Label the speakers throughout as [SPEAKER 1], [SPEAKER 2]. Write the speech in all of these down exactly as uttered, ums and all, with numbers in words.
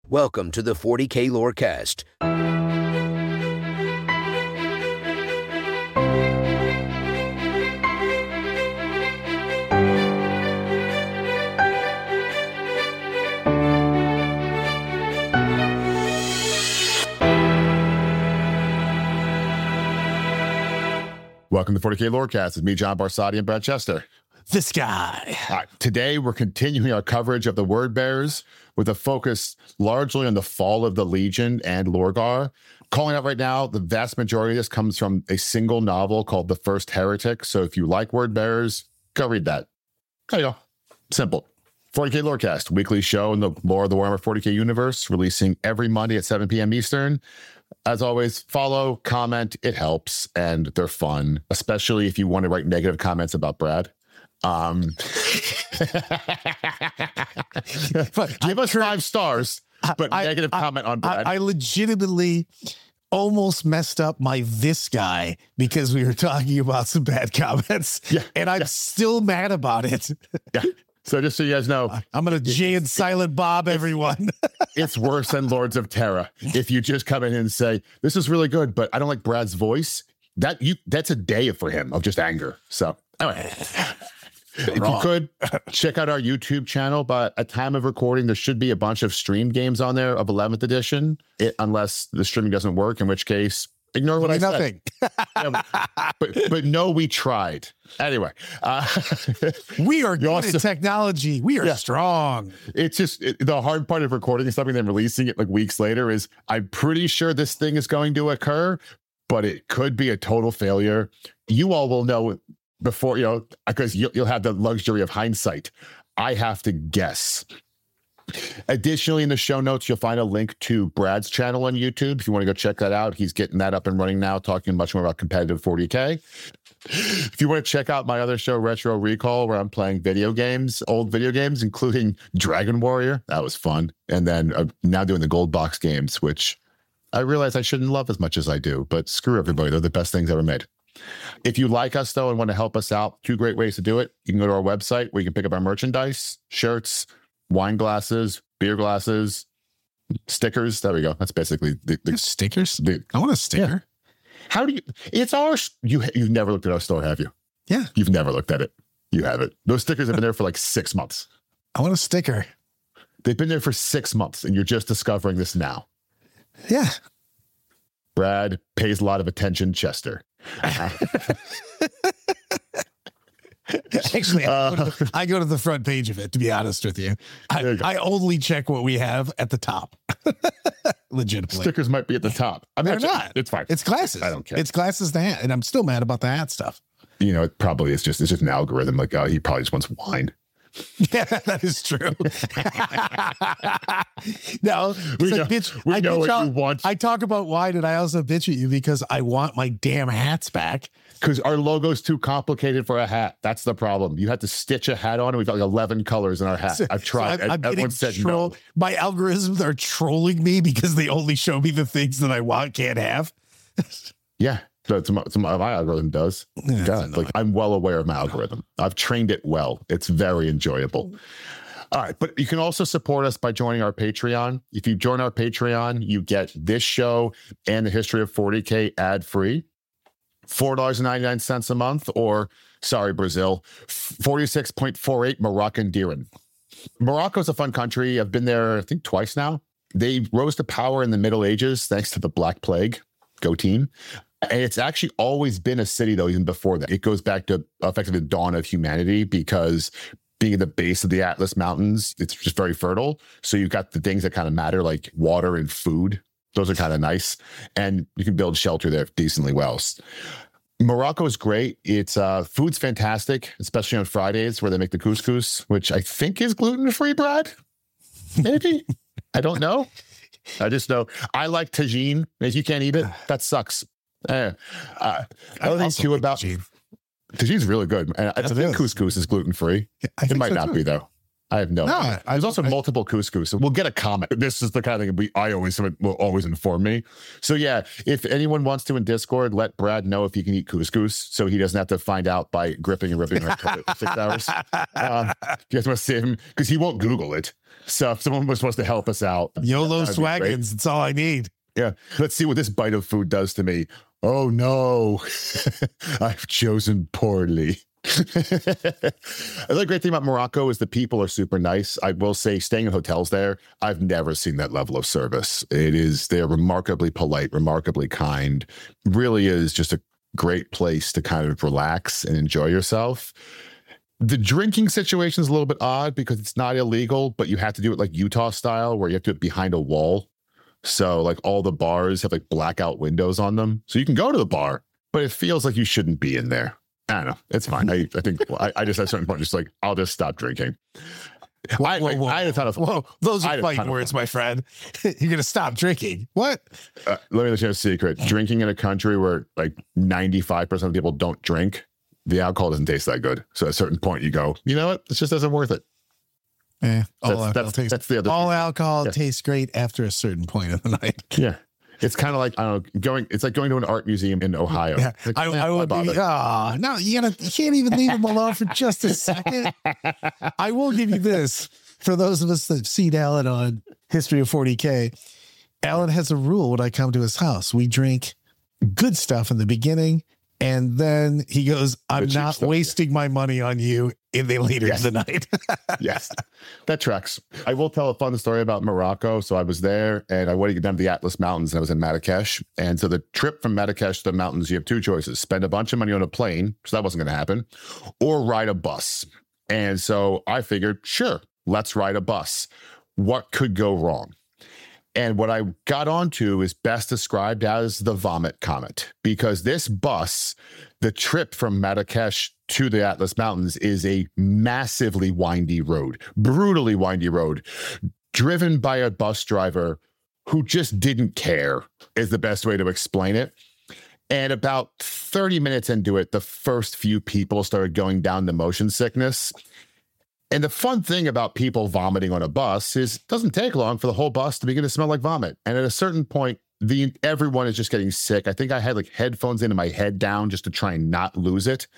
[SPEAKER 1] Welcome to the forty K Lorecast.
[SPEAKER 2] Welcome to forty K Lorecast. It's me, John Barsati, and Brad Chester.
[SPEAKER 3] This guy.
[SPEAKER 2] All right, today, we're continuing our coverage of the Word Bearers with a focus largely on the fall of the Legion and Lorgar. Calling out right now, the vast majority of this comes from a single novel called The First Heretic. So if you like Word Bearers, go read that. There you go. Simple. forty K Lorecast, weekly show in the lore of the Warhammer forty K universe, releasing every Monday at seven p.m. Eastern. As always, follow, comment, it helps, and they're fun, especially if you want to write negative comments about Brad. Um, but give us five stars, but I, negative I, comment on Brad.
[SPEAKER 3] I, I legitimately almost messed up my this guy because we were talking about some bad comments,
[SPEAKER 2] yeah,
[SPEAKER 3] and I'm
[SPEAKER 2] yeah.
[SPEAKER 3] still mad about it.
[SPEAKER 2] Yeah. So just so you guys know,
[SPEAKER 3] I'm going to Jay and Silent Bob everyone.
[SPEAKER 2] It's worse than Lords of Terra. If you just come in and say, this is really good, but I don't like Brad's voice, that you that's a day for him of just anger. So anyway, if you could, check out our YouTube channel. But at time of recording, there should be a bunch of stream games on there of eleventh edition, it, unless the streaming doesn't work, in which case, ignore what I
[SPEAKER 3] Nothing.
[SPEAKER 2] said. Yeah, but, but no, we tried. Anyway. Uh,
[SPEAKER 3] we are good
[SPEAKER 2] also,
[SPEAKER 3] at technology. We are yeah. strong.
[SPEAKER 2] It's just it, the hard part of recording something and then releasing it like weeks later is I'm pretty sure this thing is going to occur, but it could be a total failure. You all will know before, you know, because you'll, you'll have the luxury of hindsight. I have to guess. Additionally, in the show notes, you'll find a link to Brad's channel on YouTube. If you want to go check that out, he's getting that up and running now, talking much more about competitive forty K. If you want to check out my other show, Retro Recall, where I'm playing video games, old video games, including Dragon Warrior. That was fun. And then uh, now doing the Gold Box games, which I realize I shouldn't love as much as I do, but screw everybody. They're the best things ever made. If you like us, though, and want to help us out, two great ways to do it. You can go to our website where you can pick up our merchandise, shirts, wine glasses, beer glasses, stickers. There we go. That's basically the, the
[SPEAKER 3] stickers.
[SPEAKER 2] The,
[SPEAKER 3] I want a sticker.
[SPEAKER 2] Yeah. How do you? It's ours. You you've never looked at our store, have you?
[SPEAKER 3] Yeah.
[SPEAKER 2] You've never looked at it. You haven't. Those stickers have been there for like six months.
[SPEAKER 3] I want a sticker.
[SPEAKER 2] They've been there for six months, and you're just discovering this now.
[SPEAKER 3] Yeah.
[SPEAKER 2] Brad pays a lot of attention, Chester.
[SPEAKER 3] Actually, I go, the, I go to the front page of it, to be honest with you. I, you I only check what we have at the top. Legitimately.
[SPEAKER 2] Stickers might be at the top. I mean,
[SPEAKER 3] They're
[SPEAKER 2] actually,
[SPEAKER 3] not.
[SPEAKER 2] It's fine.
[SPEAKER 3] It's glasses.
[SPEAKER 2] I don't care.
[SPEAKER 3] It's glasses the hat, and I'm still mad about the hat stuff.
[SPEAKER 2] You know, it probably is just, it's just an algorithm. Like, oh, he probably just wants wine.
[SPEAKER 3] Yeah, that is true. No,
[SPEAKER 2] we know,
[SPEAKER 3] like, bitch,
[SPEAKER 2] we
[SPEAKER 3] I
[SPEAKER 2] know
[SPEAKER 3] bitch
[SPEAKER 2] what
[SPEAKER 3] out,
[SPEAKER 2] you want.
[SPEAKER 3] I talk about wine, and I also bitch at you because I want my damn hats back.
[SPEAKER 2] Because our logo's too complicated for a hat. That's the problem. You have to stitch a hat on, and we've got like eleven colors in our hat. I've tried.
[SPEAKER 3] So I'm, I'm
[SPEAKER 2] Everyone said
[SPEAKER 3] troll-
[SPEAKER 2] no.
[SPEAKER 3] My algorithms are trolling me because they only show me the things that I want, can't have.
[SPEAKER 2] Yeah. So it's my, it's my, my algorithm does.
[SPEAKER 3] Yeah,
[SPEAKER 2] God, like I'm well aware of my algorithm. I've trained it well. It's very enjoyable. All right. But you can also support us by joining our Patreon. If you join our Patreon, you get this show and the history of forty K ad free. four dollars and ninety-nine cents a month, or sorry, Brazil, forty-six point four eight Moroccan dirham. Morocco's a fun country. I've been there, I think, twice now. They rose to power in the Middle Ages thanks to the Black Plague. Go team. And it's actually always been a city, though, even before that. It goes back to effectively the dawn of humanity because being at the base of the Atlas Mountains, it's just very fertile. So you've got the things that kind of matter, like water and food. Those are kind of nice. And you can build shelter there decently well. Morocco is great. It's uh, food's fantastic, especially on Fridays where they make the couscous, which I think is gluten-free, Brad. Maybe. I don't know. I just know I like tagine. If you can't eat it, that sucks. Uh, uh, other thing too about tagine. Tagine's really good. And I, I think couscous is gluten-free. Yeah, it might so not too. be though. I have no.
[SPEAKER 3] No,
[SPEAKER 2] idea.
[SPEAKER 3] I-
[SPEAKER 2] There's also
[SPEAKER 3] I-
[SPEAKER 2] multiple couscous. So we'll get a comment. This is the kind of thing we I always will always inform me. So yeah, if anyone wants to in Discord, let Brad know if he can eat couscous, so he doesn't have to find out by gripping and ripping her toilet for six hours. Um, you guys want to save him because he won't Google it. So if someone was supposed to help us out,
[SPEAKER 3] YOLO
[SPEAKER 2] that'd be great.
[SPEAKER 3] swaggins. It's all I need.
[SPEAKER 2] Yeah, let's see what this bite of food does to me. Oh no, I've chosen poorly. The great thing about Morocco is the people are super nice. I will say, staying in hotels there, I've never seen that level of service. It is, they're remarkably polite, remarkably kind. Really is just a great place to kind of relax and enjoy yourself. The drinking situation is a little bit odd because it's not illegal, but you have to do it like Utah style, where you have to do it behind a wall. So like all the bars have like blackout windows on them. So you can go to the bar, but it feels like you shouldn't be in there. I don't know. It's fine. I, I think I, I just at a certain point, just like, I'll just stop drinking.
[SPEAKER 3] Whoa,
[SPEAKER 2] I,
[SPEAKER 3] whoa, whoa,
[SPEAKER 2] I, I had a ton of
[SPEAKER 3] Whoa, those
[SPEAKER 2] I had
[SPEAKER 3] are
[SPEAKER 2] a
[SPEAKER 3] fighting
[SPEAKER 2] ton of
[SPEAKER 3] words,
[SPEAKER 2] fun.
[SPEAKER 3] my friend. You're going to stop drinking. What?
[SPEAKER 2] Uh, let me let you know a secret. Drinking in a country where like ninety-five percent of people don't drink, the alcohol doesn't taste that good. So at a certain point you go, you know what? It just isn't worth it.
[SPEAKER 3] Eh, all
[SPEAKER 2] That's,
[SPEAKER 3] alcohol,
[SPEAKER 2] that's,
[SPEAKER 3] tastes,
[SPEAKER 2] that's the other
[SPEAKER 3] all
[SPEAKER 2] thing.
[SPEAKER 3] alcohol
[SPEAKER 2] Yeah.
[SPEAKER 3] tastes great after a certain point of the night.
[SPEAKER 2] Yeah. It's kind of like, I don't know, going, it's like going to an art museum in Ohio.
[SPEAKER 3] Yeah,
[SPEAKER 2] Like,
[SPEAKER 3] I,
[SPEAKER 2] eh,
[SPEAKER 3] I
[SPEAKER 2] why
[SPEAKER 3] would be.
[SPEAKER 2] bother?
[SPEAKER 3] Oh, no, you gotta. You can't even leave them alone for just a second. I will give you this for those of us that have seen Alan on History of forty K. Alan has a rule when I come to his house. We drink good stuff in the beginning, and then he goes, "I'm
[SPEAKER 2] The cheap
[SPEAKER 3] not
[SPEAKER 2] stuff,
[SPEAKER 3] wasting my money on you in the later
[SPEAKER 2] Yes.
[SPEAKER 3] of the night."
[SPEAKER 2] Yes, that tracks. I will tell a fun story about Morocco. So I was there and I wanted to get down to the Atlas Mountains and I was in Marrakesh. And so the trip from Marrakesh to the mountains, you have two choices: spend a bunch of money on a plane, so that wasn't going to happen, or ride a bus. And so I figured, sure, let's ride a bus. What could go wrong? And what I got onto is best described as the vomit comet, because this bus, the trip from Marrakesh to the Atlas Mountains, is a massively windy road, brutally windy road, driven by a bus driver who just didn't care, is the best way to explain it. And about thirty minutes into it, the first few people started going down to motion sickness. And the fun thing about people vomiting on a bus is it doesn't take long for the whole bus to begin to smell like vomit. And at a certain point, the everyone is just getting sick. I think I had like headphones in and my head down just to try and not lose it.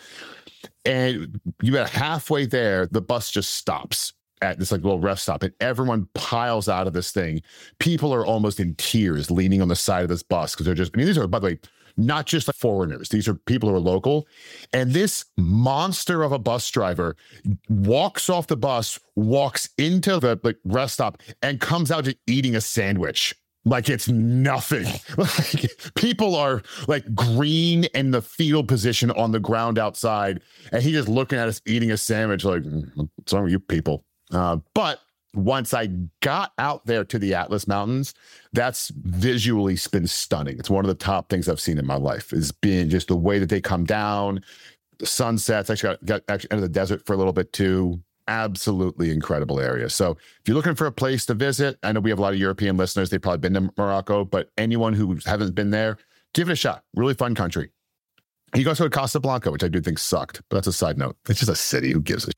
[SPEAKER 2] And you get halfway there, the bus just stops at this like little rest stop, and everyone piles out of this thing. People are almost in tears leaning on the side of this bus because they're just, I mean, these are, by the way, not just like foreigners. These are people who are local. And this monster of a bus driver walks off the bus, walks into the like rest stop, and comes out just eating a sandwich. Like it's nothing. Like people are like green in the fetal position on the ground outside. And he just looking at us eating a sandwich like, what's wrong with you people? Uh, but once I got out there to the Atlas Mountains, that's visually been stunning. It's one of the top things I've seen in my life, is being just the way that they come down, the sunsets. I actually got, got actually into the desert for a little bit too. Absolutely incredible area. So if you're looking for a place to visit, I know we have a lot of European listeners. They've probably been to Morocco, but anyone who hasn't been there, give it a shot. Really fun country. You go to Casablanca, which I do think sucked, but that's a side note. It's just a city. Who gives a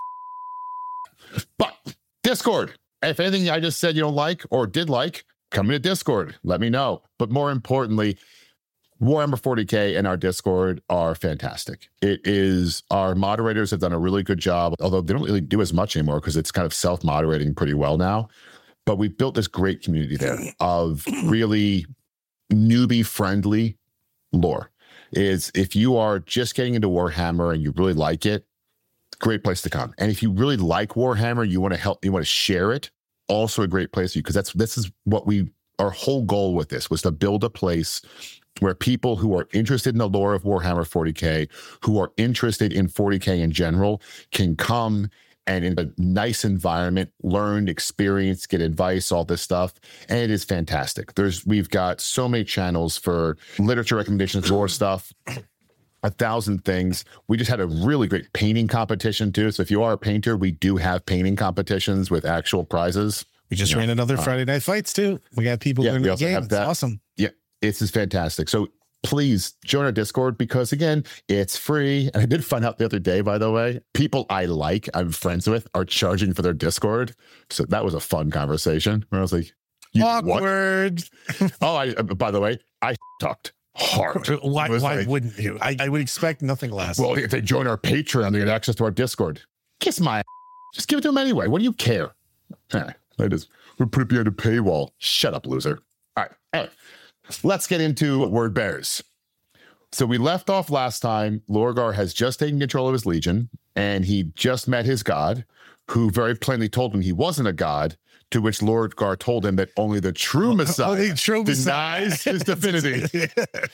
[SPEAKER 2] shit? But Discord. If anything I just said you don't like or did like, come into Discord. Let me know. But more importantly, Warhammer forty K and our Discord are fantastic. It is, our moderators have done a really good job, although they don't really do as much anymore because it's kind of self-moderating pretty well now. But we've built this great community there of really newbie-friendly lore. Is if you are just getting into Warhammer and you really like it, great place to come. And if you really like Warhammer, you want to help, you want to share it, also a great place for you, because that's this is what we, our whole goal with this was to build a place where people who are interested in the lore of Warhammer forty K, who are interested in forty K in general, can come and in a nice environment, learn, experience, get advice, all this stuff. And it is fantastic. There's, we've got so many channels for literature recommendations, lore stuff, a thousand things. We just had a really great painting competition too. So if you are a painter, we do have painting competitions with actual prizes.
[SPEAKER 3] We just
[SPEAKER 2] Yeah.
[SPEAKER 3] ran another Friday Night Fights too. We got people
[SPEAKER 2] Yeah,
[SPEAKER 3] doing
[SPEAKER 2] we
[SPEAKER 3] the
[SPEAKER 2] also
[SPEAKER 3] game.
[SPEAKER 2] have
[SPEAKER 3] It's
[SPEAKER 2] that.
[SPEAKER 3] awesome.
[SPEAKER 2] Yeah, it's just fantastic. So please join our Discord because, again, it's free. And I did find out the other day, by the way, people I like, I'm friends with, are charging for their Discord. So that was a fun conversation where I was like, you,
[SPEAKER 3] awkward.
[SPEAKER 2] oh, I, by the way, I talked hard.
[SPEAKER 3] Why, why
[SPEAKER 2] like,
[SPEAKER 3] wouldn't you? I, I would expect nothing less.
[SPEAKER 2] Well, if they join our Patreon, they get access to our Discord. Kiss my just give it to them anyway. What do you care? Right, I just we'll put it behind a paywall. Shut up, loser. All right. All right. Let's get into word bears. So we left off last time. Lorgar has just taken control of his legion, and he just met his god, who very plainly told him he wasn't a god, to which Lorgar told him that only the true Messiah
[SPEAKER 3] only true
[SPEAKER 2] denies his divinity.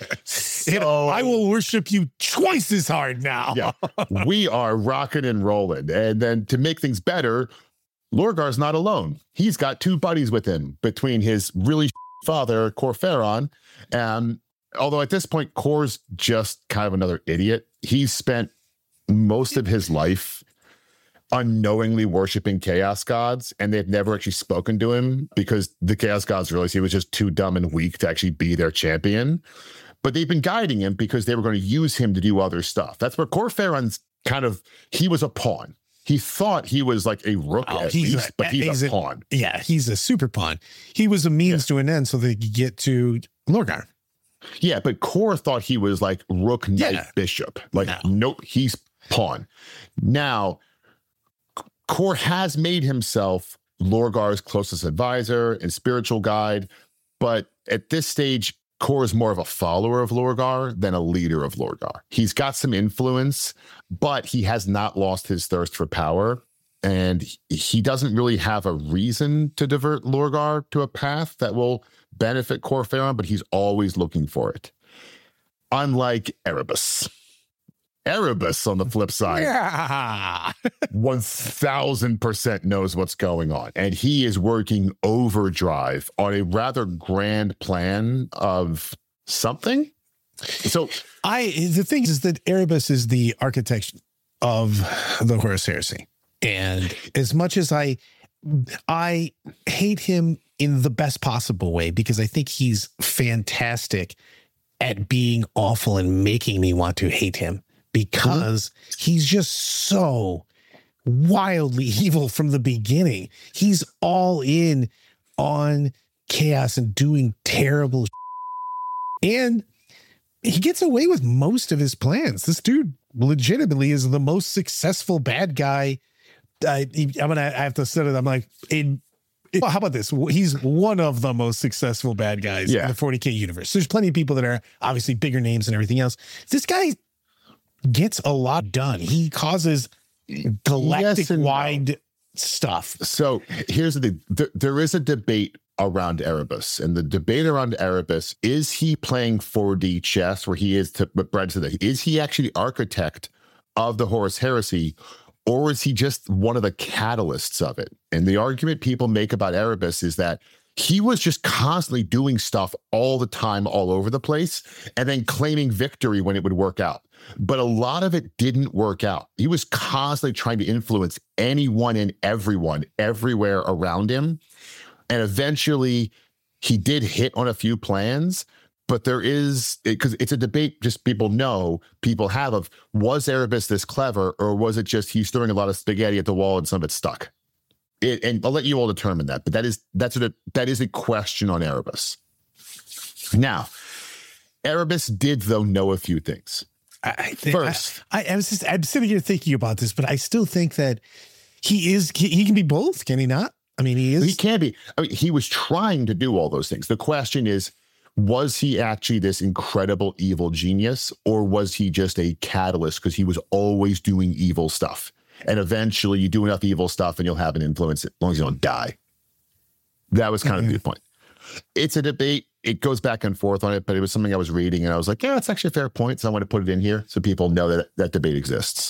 [SPEAKER 2] So,
[SPEAKER 3] I will worship you twice as hard now.
[SPEAKER 2] Yeah, we are rocking and rolling. And then to make things better, Lorgar's not alone. He's got two buddies with him between his really father, Khor Pharon. Um, although at this point, Khor's just kind of another idiot. He's spent most of his life unknowingly worshiping chaos gods, and they've never actually spoken to him because the chaos gods realized he was just too dumb and weak to actually be their champion. But they've been guiding him because they were going to use him to do other stuff. That's where Khor Pharon's kind of, he was a pawn. He thought he was like a rook oh, at
[SPEAKER 3] he's
[SPEAKER 2] least,
[SPEAKER 3] a,
[SPEAKER 2] but he's,
[SPEAKER 3] he's
[SPEAKER 2] a,
[SPEAKER 3] a
[SPEAKER 2] pawn.
[SPEAKER 3] Yeah, he's a super pawn. He was a means yeah. to an end so they could get to Lorgar.
[SPEAKER 2] Yeah, but Khor thought he was like rook, knight, yeah. bishop. Like, no. nope, he's pawn. Now, Khor has made himself Lorgar's closest advisor and spiritual guide, but at this stage, Khor is more of a follower of Lorgar than a leader of Lorgar. He's got some influence, but he has not lost his thirst for power, and he doesn't really have a reason to divert Lorgar to a path that will benefit Khor Pharon, but he's always looking for it. Unlike Erebus. Erebus, on the flip side, yeah. one thousand percent knows what's going on. And he is working overdrive on a rather grand plan of something. So
[SPEAKER 3] I, the thing is that Erebus is the architect of the Horus Heresy. And as much as I, I hate him in the best possible way, because I think he's fantastic at being awful and making me want to hate him. Because mm-hmm. he's just so wildly evil from the beginning. He's all in on chaos and doing terrible shit. And he gets away with most of his plans. This dude legitimately is the most successful bad guy. I, I'm gonna I have to say it. I'm like, in, in, well, how about this? He's one of the most successful bad guys yeah. in the forty K universe. There's plenty of people that are obviously bigger names and everything else. This guy gets a lot done. He causes galactic yes wide no. stuff.
[SPEAKER 2] So here's the thing. There, there is a debate around Erebus, and the debate around Erebus, is he playing four D chess where he is, to what Brad said, is he actually the architect of the Horus Heresy, or is he just one of the catalysts of it? And the argument people make about Erebus is that he was just constantly doing stuff all the time, all over the place, and then claiming victory when it would work out. But a lot of it didn't work out. He was constantly trying to influence anyone and everyone everywhere around him. And eventually he did hit on a few plans, but there is, because it, it's a debate just people know, people have of, was Erebus this clever, or was it just he's throwing a lot of spaghetti at the wall and some of it stuck? It, and I'll let you all determine that, but that is that's a, that is a question on Erebus. Now, Erebus did, though, know a few things.
[SPEAKER 3] I think, First, I, I, I was just I'm sitting here thinking about this, but I still think that he is he, he can be both, can he not? I mean, he is.
[SPEAKER 2] He can be. I mean, he was trying to do all those things. The question is, was he actually this incredible evil genius, or was he just a catalyst because he was always doing evil stuff? And eventually you do enough evil stuff and you'll have an influence as long as you don't die. That was kind mm-hmm. of the point. It's a debate. It goes back and forth on it, but it was something I was reading and I was like, yeah, it's actually a fair point. So I want to put it in here so people know that that debate exists.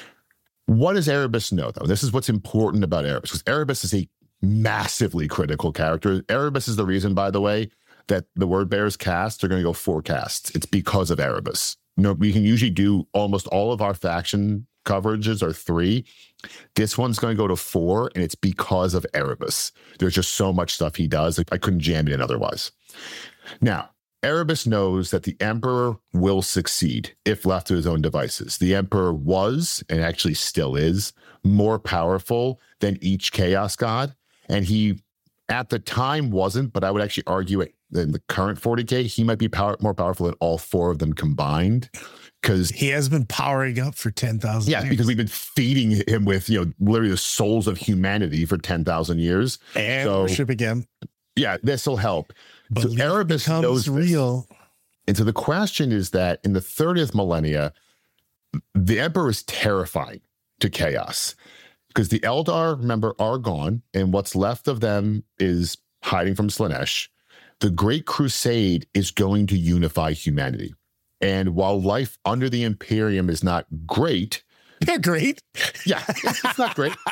[SPEAKER 2] What does Erebus know, though? This is what's important about Erebus, because Erebus is a massively critical character. Erebus is the reason, by the way, that the Word Bears cast are going to go four casts. It's because of Erebus. You know, we can usually do almost all of our faction coverages are three. This one's going to go to four, and it's because of Erebus. There's just so much stuff he does. I couldn't jam it in otherwise. Now, Erebus knows that the Emperor will succeed if left to his own devices. The Emperor was, and actually still is, more powerful than each Chaos God. And he, at the time, wasn't, but I would actually argue it in the current forty K, he might be power, more powerful than all four of them combined. Because
[SPEAKER 3] he has been powering up for ten thousand
[SPEAKER 2] yeah,
[SPEAKER 3] years.
[SPEAKER 2] because we've been feeding him with, you know, literally the souls of humanity for ten thousand years.
[SPEAKER 3] And
[SPEAKER 2] so,
[SPEAKER 3] worship again.
[SPEAKER 2] Yeah, this will help. So
[SPEAKER 3] Belief
[SPEAKER 2] Erebus
[SPEAKER 3] becomes
[SPEAKER 2] knows this.
[SPEAKER 3] real.
[SPEAKER 2] And so the question is that in the thirtieth millennia, the Emperor is terrifying to Chaos because the Eldar, remember, are gone, and what's left of them is hiding from Slaanesh. The Great Crusade is going to unify humanity. And while life under the Imperium is not great,
[SPEAKER 3] They're great.
[SPEAKER 2] yeah, it's, it's not great.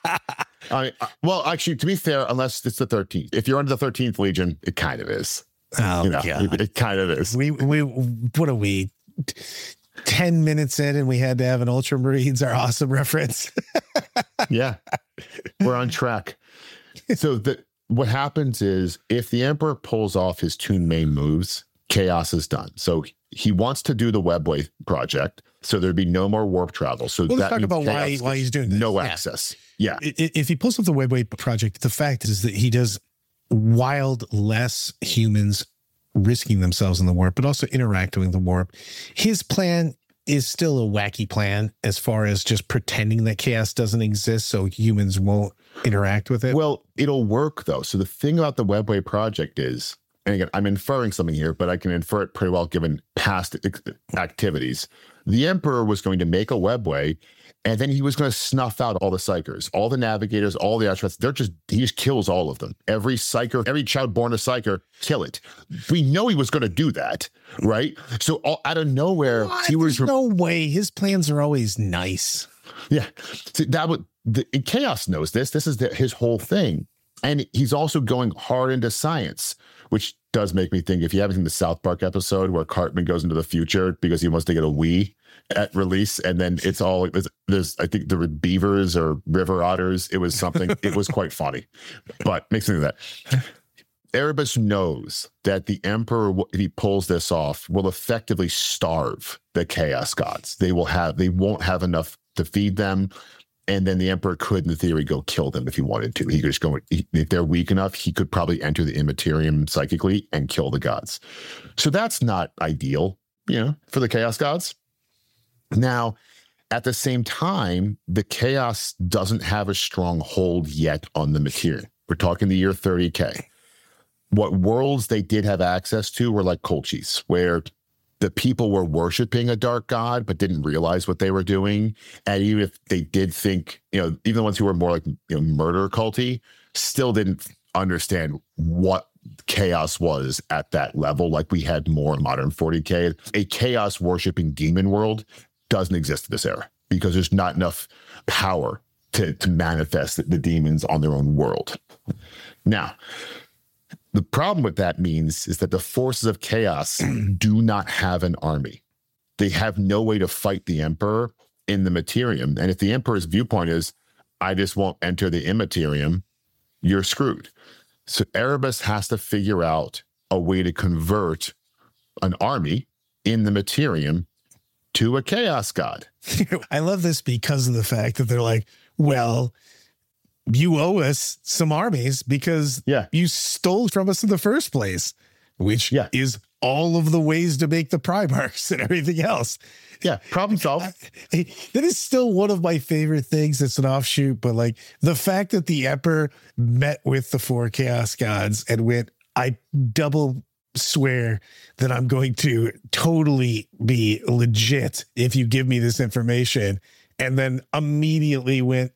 [SPEAKER 2] I mean, uh, well, actually, to be fair, unless it's the thirteenth. If you're under the thirteenth Legion, it kind of is.
[SPEAKER 3] Oh,
[SPEAKER 2] You know,
[SPEAKER 3] God.
[SPEAKER 2] it, it kind of is.
[SPEAKER 3] We, we, what are we? ten minutes in and we had to have an Ultramarines, our awesome reference.
[SPEAKER 2] Yeah, we're on track. So the what happens is if the Emperor pulls off his two main moves, Chaos is done. So he wants to do the Webway project, so there'd be no more warp travel. So
[SPEAKER 3] Well, let's
[SPEAKER 2] that
[SPEAKER 3] talk
[SPEAKER 2] means
[SPEAKER 3] about why,
[SPEAKER 2] Chaos
[SPEAKER 3] why he's doing this.
[SPEAKER 2] no
[SPEAKER 3] Yeah.
[SPEAKER 2] access. Yeah,
[SPEAKER 3] I- i- If he pulls off the Webway project, the fact is that he does wild less humans risking themselves in the warp, but also interacting with the warp. His plan is still a wacky plan as far as just pretending that chaos doesn't exist so humans won't interact with it.
[SPEAKER 2] well, it'll work though. So the thing about the Webway project is, and again, I'm inferring something here, but I can infer it pretty well given past ex- activities. The Emperor was going to make a Webway, and then he was going to snuff out all the Psychers, all the Navigators, all the Ashtrats. They're just, he just kills all of them. Every Psyker, every child born a Psyker, kill it. We know he was going to do that, right? So all, out of nowhere,
[SPEAKER 3] What?
[SPEAKER 2] he was,
[SPEAKER 3] There's no way. His plans are always nice.
[SPEAKER 2] yeah. See, that would, the, and Chaos knows this. This is the, his whole thing. And he's also going hard into science, which does make me think, if you haven't seen the South Park episode where Cartman goes into the future because he wants to get a Wii at release, and then it's all, there's, there's I think there were beavers or river otters. It was something, it was quite funny, but makes me think of that. Erebus knows that the Emperor, if he pulls this off, will effectively starve the Chaos Gods. They will have, they won't have enough to feed them. And then the Emperor could, in theory, go kill them if he wanted to. He could just go, if they're weak enough, he could probably enter the Immaterium psychically and kill the gods. So that's not ideal, you know, for the Chaos Gods. Now, at the same time, the Chaos doesn't have a strong hold yet on the Materium. We're talking the year thirty K. What worlds they did have access to were like Colchis, where the people were worshiping a dark god, but didn't realize what they were doing. And even if they did think, you know, even the ones who were more like, you know, murder culty, still didn't understand what chaos was at that level. Like we had more modern forty K. A chaos worshiping demon world doesn't exist in this era because there's not enough power to, to manifest the, the demons on their own world. Now, the problem with that means is that the forces of chaos do not have an army. They have no way to fight the Emperor in the Materium. And if the Emperor's viewpoint is, I just won't enter the Immaterium, you're screwed. So Erebus has to figure out a way to convert an army in the Materium to a chaos god.
[SPEAKER 3] I love this because of the fact that they're like, well, you owe us some armies because
[SPEAKER 2] Yeah.
[SPEAKER 3] you stole from us in the first place, which
[SPEAKER 2] Yeah.
[SPEAKER 3] is all of the ways to make the Primarchs and everything else.
[SPEAKER 2] Yeah, problem solved.
[SPEAKER 3] I- that is still one of my favorite things. It's an offshoot, but like the fact that the Emperor met with the four Chaos Gods and went, I double swear that I'm going to totally be legit if you give me this information. And then immediately went,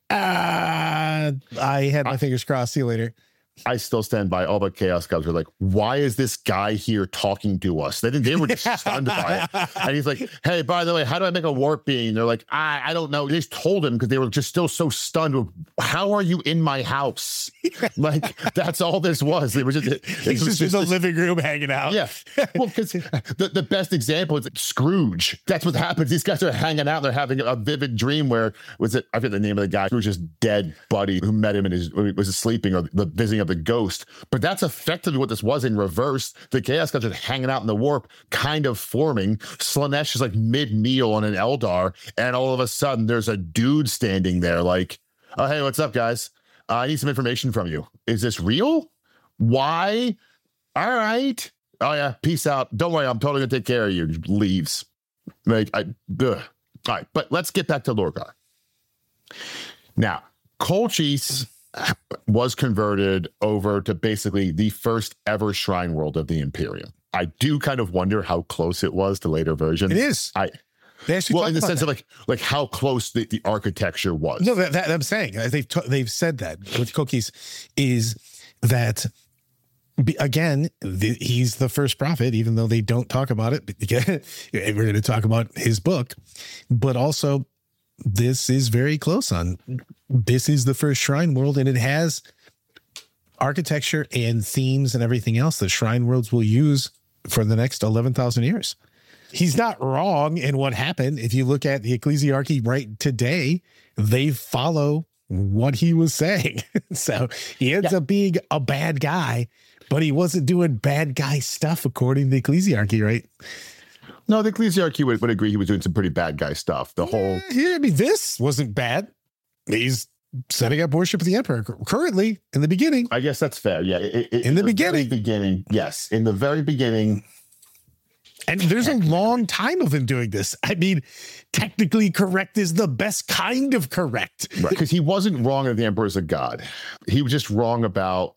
[SPEAKER 3] ah, I had my fingers crossed. See you later.
[SPEAKER 2] I still stand by all the chaos gods were like, why is this guy here talking to us? They didn't, they were just stunned by it. And he's like, hey, by the way, how do I make a warp beam? They're like, I, I don't know. They just told him because they were just still so stunned with, how are you in my house? Like, that's all this was. It was just, it, it
[SPEAKER 3] He's
[SPEAKER 2] was
[SPEAKER 3] just in the
[SPEAKER 2] just
[SPEAKER 3] living room hanging out.
[SPEAKER 2] yeah. Well, because the, the best example is Scrooge. That's what happens. These guys are hanging out. They're having a vivid dream where, was it, I forget the name of the guy, Scrooge's dead buddy who met him and his, was sleeping or the visiting of the ghost. But that's effectively what this was in reverse. The Chaos Gods are hanging out in the warp, kind of forming. Slaanesh is like mid-meal on an Eldar, and all of a sudden there's a dude standing there like, oh, hey, what's up, guys? Uh, I need some information from you. Is this real? Why? All right. Oh, yeah, peace out. Don't worry, I'm totally going to take care of you. Leaves. Like, I, ugh. All right, but let's get back to Lorgar. Now, Colchis was converted over to basically the first ever shrine world of the Imperium. I do kind of wonder how close it was to later versions.
[SPEAKER 3] It is.
[SPEAKER 2] I well, in the sense that. of like like how close the, the architecture was.
[SPEAKER 3] No, that, that I'm saying they've t- they've said that with Colchis is that again the, he's the first prophet, even though they don't talk about it. We're going to talk about his book, but also. This is very close on. This is the first shrine world, and it has architecture and themes and everything else that shrine worlds will use for the next eleven thousand years. He's not wrong in what happened. If you look at the ecclesiarchy right today, they follow what he was saying. So he ends yeah. up being a bad guy, but he wasn't doing bad guy stuff according to the ecclesiarchy, right?
[SPEAKER 2] No, the ecclesiarchy would, would agree he was doing some pretty bad guy stuff. The whole...
[SPEAKER 3] Yeah, I mean, this wasn't bad. He's setting up worship of the emperor currently in the beginning.
[SPEAKER 2] I guess that's fair. Yeah. It, it,
[SPEAKER 3] in the, the beginning.
[SPEAKER 2] beginning. Yes. In the very beginning.
[SPEAKER 3] And there's a long time of him doing this. I mean, technically correct is the best kind of correct.
[SPEAKER 2] Right. Because he wasn't wrong that the emperor's a god. He was just wrong about...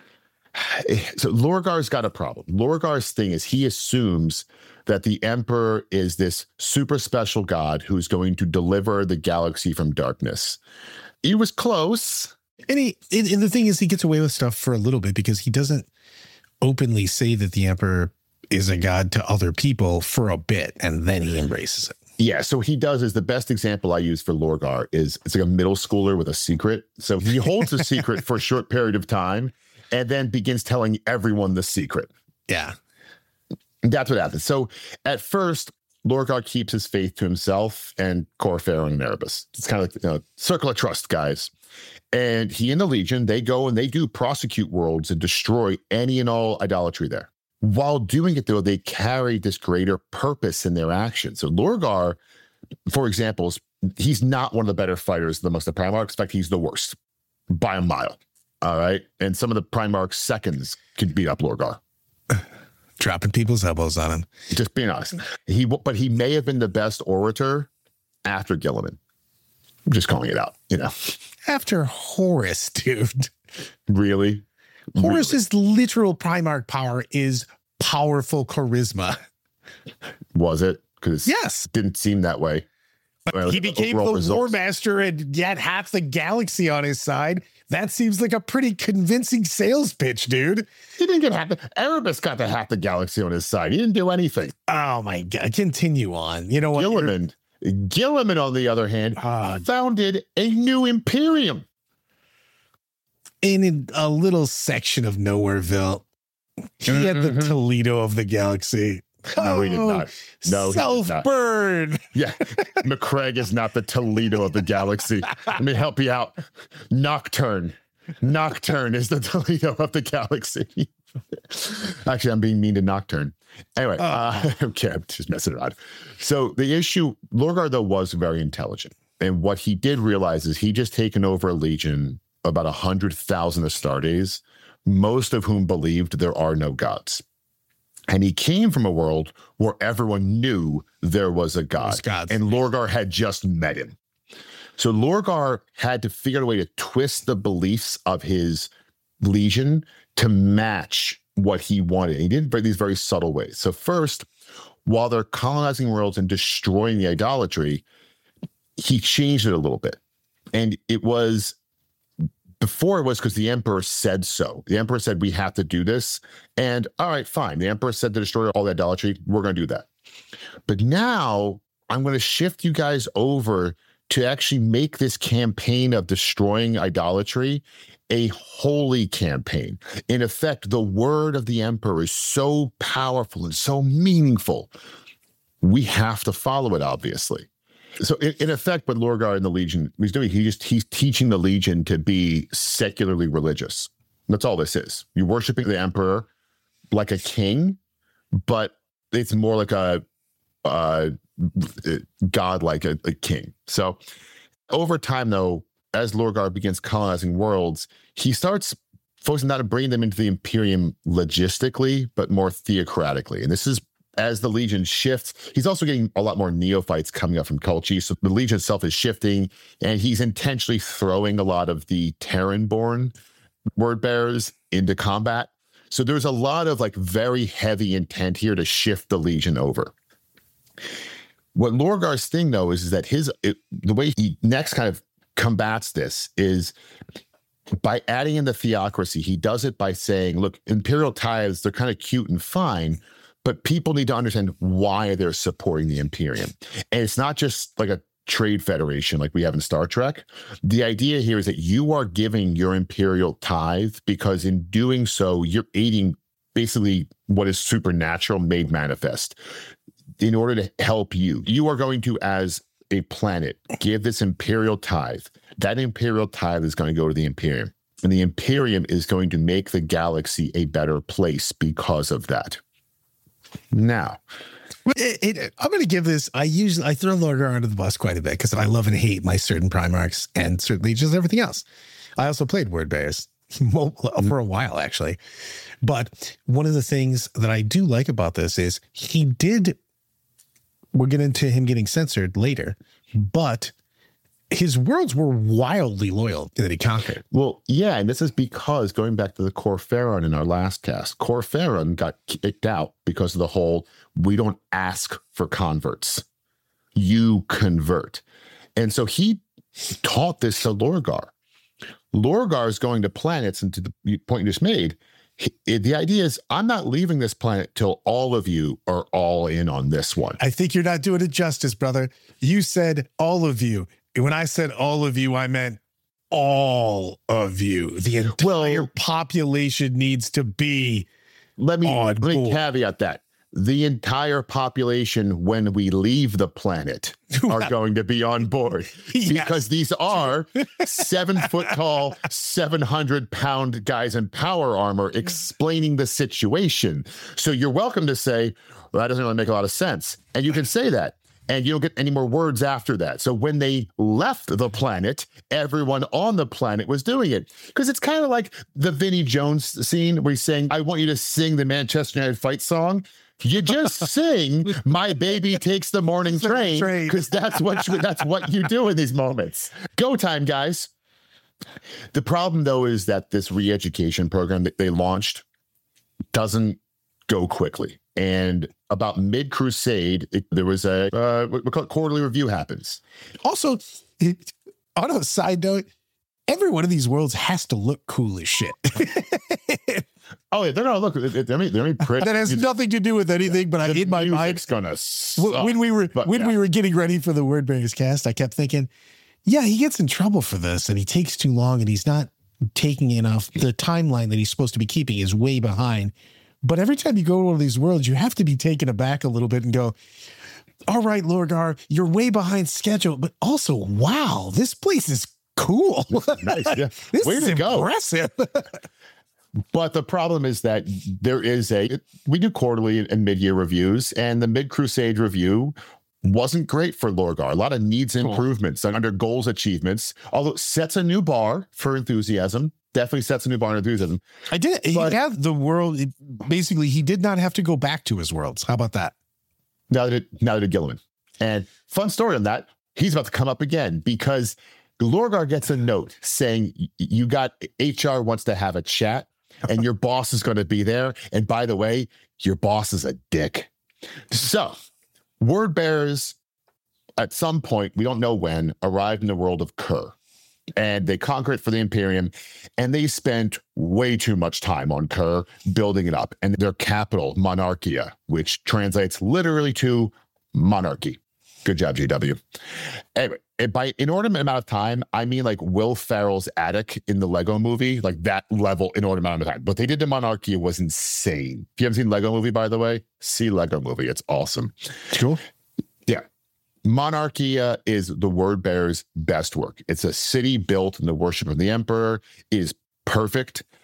[SPEAKER 2] So Lorgar's got a problem. Lorgar's thing is he assumes that the emperor is this super special god who's going to deliver the galaxy from darkness. He was close.
[SPEAKER 3] And he and, and the thing is he gets away with stuff for a little bit because he doesn't openly say that the emperor is a god to other people for a bit, and then he embraces it.
[SPEAKER 2] Yeah, so he does is the best example I use for Lorgar is it's like a middle schooler with a secret. So he holds a secret for a short period of time and then begins telling everyone the secret.
[SPEAKER 3] Yeah.
[SPEAKER 2] That's what happens. So at first, Lorgar keeps his faith to himself and Cor Pharaoh and Erebus. It's kind of like, you know, circle of trust, guys. And he and the Legion, they go and they do prosecute worlds and destroy any and all idolatry there. While doing it, though, they carry this greater purpose in their actions. So Lorgar, for example, is, he's not one of the better fighters amongst the Primarchs. In fact, he's the worst by a mile. All right. And some of the Primarchs' seconds could beat up Lorgar.
[SPEAKER 3] Dropping people's elbows on him.
[SPEAKER 2] Just being honest. He, but he may have been the best orator after Guilliman. I'm just calling it out, you know.
[SPEAKER 3] After Horus, dude.
[SPEAKER 2] Really?
[SPEAKER 3] Horus's really? literal Primarch power is powerful charisma.
[SPEAKER 2] Was it? Because
[SPEAKER 3] yes,
[SPEAKER 2] it didn't seem that way.
[SPEAKER 3] Well, he became the results. War Master and yet half the galaxy on his side. That seems like a pretty convincing sales pitch, dude.
[SPEAKER 2] He didn't get half the... Erebus got the half the galaxy on his side. He didn't do anything.
[SPEAKER 3] Oh, my God. Continue on. You know what?
[SPEAKER 2] Guilliman, Guilliman, on the other hand, uh, founded a new Imperium.
[SPEAKER 3] In a little section of Nowhereville. He had the Toledo of the galaxy.
[SPEAKER 2] No, he did not. No,
[SPEAKER 3] self-burn.
[SPEAKER 2] Yeah, McCraig is not the Toledo of the galaxy. Let me help you out. Nocturne. Nocturne is the Toledo of the galaxy. Actually, I'm being mean to Nocturne. Anyway, uh, uh, okay, I'm just messing around. So the issue, Lorgar, though, was very intelligent. And what he did realize is he just taken over a legion, about one hundred thousand Astartes, most of whom believed there are no gods. And he came from a world where everyone knew there was a god. And Lorgar had just met him. So Lorgar had to figure out a way to twist the beliefs of his legion to match what he wanted. He did it in these very subtle ways. So first, while they're colonizing worlds and destroying the idolatry, he changed it a little bit. And it was... Before it was because the emperor said so. The emperor said, we have to do this. And all right, fine. The emperor said to destroy all the idolatry. We're going to do that. But now I'm going to shift you guys over to actually make this campaign of destroying idolatry a holy campaign. In effect, the word of the emperor is so powerful and so meaningful. We have to follow it, obviously. So in, in effect, what Lorgar and the Legion he's doing, he just he's teaching the Legion to be secularly religious. That's all this is. You're worshiping the emperor like a king, but it's more like a uh, god, like a, a king. So over time, though, as Lorgar begins colonizing worlds, he starts focusing not to bring them into the Imperium logistically, but more theocratically. And this is as the Legion shifts. He's also getting a lot more neophytes coming up from Kulchi. So the Legion itself is shifting, and he's intentionally throwing a lot of the Terran-born word bearers into combat. So there's a lot of like very heavy intent here to shift the Legion over. What Lorgar's thing, though, is, is that his it, the way he next kind of combats this is by adding in the theocracy. He does it by saying, look, Imperial tithes, they're kind of cute and fine, but people need to understand why they're supporting the Imperium. And it's not just like a trade federation like we have in Star Trek. The idea here is that you are giving your Imperial tithe because in doing so, you're aiding basically what is supernatural made manifest. In order to help you, you are going to, as a planet, give this Imperial tithe. That Imperial tithe is going to go to the Imperium. And the Imperium is going to make the galaxy a better place because of that. Now,
[SPEAKER 3] It, it, I'm going to give this. I usually I throw Lorgar under the bus quite a bit because I love and hate my certain Primarchs and certainly just everything else. I also played Word Bears for a while, actually. But one of the things that I do like about this is he did. We'll get into him getting censored later, but his worlds were wildly loyal that he conquered.
[SPEAKER 2] Well, yeah, and this is because, going back to the Corferon in our last cast, Corferon got kicked out because of the whole, we don't ask for converts, you convert. And so he taught this to Lorgar. Lorgar is going to planets, and to the point you just made, he, the idea is, I'm not leaving this planet till all of you are all in on this one.
[SPEAKER 3] I think you're not doing it justice, brother. You said all of you. When I said all of you, I meant all of you. The entire
[SPEAKER 2] well,
[SPEAKER 3] population needs to be
[SPEAKER 2] let me,
[SPEAKER 3] on
[SPEAKER 2] let me
[SPEAKER 3] board.
[SPEAKER 2] caveat that. The entire population, when we leave the planet, are going to be on board.
[SPEAKER 3] Yes.
[SPEAKER 2] Because these are seven foot tall, seven hundred pound guys in power armor explaining the situation. So you're welcome to say, well, that doesn't really make a lot of sense. And you can say that. And you don't get any more words after that. So when they left the planet, everyone on the planet was doing it. Because it's kind of like the Vinnie Jones scene where he's saying, I want you to sing the Manchester United fight song. You just sing My Baby Takes the Morning Train, because that's what you, that's what you do in these moments. Go time, guys. The problem, though, is that this re-education program that they launched doesn't go quickly. And about mid-crusade, it, there was a uh, what we call it quarterly review happens.
[SPEAKER 3] Also, it, on a side note, every one of these worlds has to look cool as shit.
[SPEAKER 2] Oh, yeah, they're gonna look. They're gonna, they're gonna pretty.
[SPEAKER 3] That has nothing to do with anything, but I in my mind,
[SPEAKER 2] it's gonna suck,
[SPEAKER 3] when we were
[SPEAKER 2] but,
[SPEAKER 3] when
[SPEAKER 2] yeah.
[SPEAKER 3] we were getting ready for the Word Bears cast, I kept thinking, yeah, he gets in trouble for this, and he takes too long, and he's not taking enough. The timeline that he's supposed to be keeping is way behind. But every time you go to one of these worlds, you have to be taken aback a little bit and go, all right, Lorgar, you're way behind schedule. But also, wow, this place is cool.
[SPEAKER 2] Nice, yeah.
[SPEAKER 3] This
[SPEAKER 2] Way
[SPEAKER 3] is
[SPEAKER 2] to go.
[SPEAKER 3] impressive.
[SPEAKER 2] But the problem is that there is a, we do quarterly and mid-year reviews, and the mid-crusade review wasn't great for Lorgar. A lot of needs improvements cool. under goals achievements, although it sets a new bar for enthusiasm. Definitely sets a new bar in enthusiasm.
[SPEAKER 3] I did.
[SPEAKER 2] But,
[SPEAKER 3] he had the world. It, basically, he did not have to go back to his worlds. How about that?
[SPEAKER 2] Now that it, now that it Gilliman. And fun story on that, he's about to come up again because Lorgar gets a note saying you got H R wants to have a chat and your boss is going to be there. And by the way, your boss is a dick. So word bearers at some point, we don't know when, arrived in the world of Kerr. And they conquer it for the Imperium, and they spent way too much time on Kerr building it up. And their capital, Monarchia, which translates literally to monarchy. Good job, G W. Anyway, by inordinate amount of time, I mean like Will Ferrell's attic in the Lego movie, like that level, inordinate amount of time. What they did to Monarchia was insane. If you haven't seen Lego movie, by the way, see Lego movie. It's awesome.
[SPEAKER 3] Cool.
[SPEAKER 2] Yeah. Monarchia is the word bearer's best work. It's a city built in the worship of the emperor. It is perfect.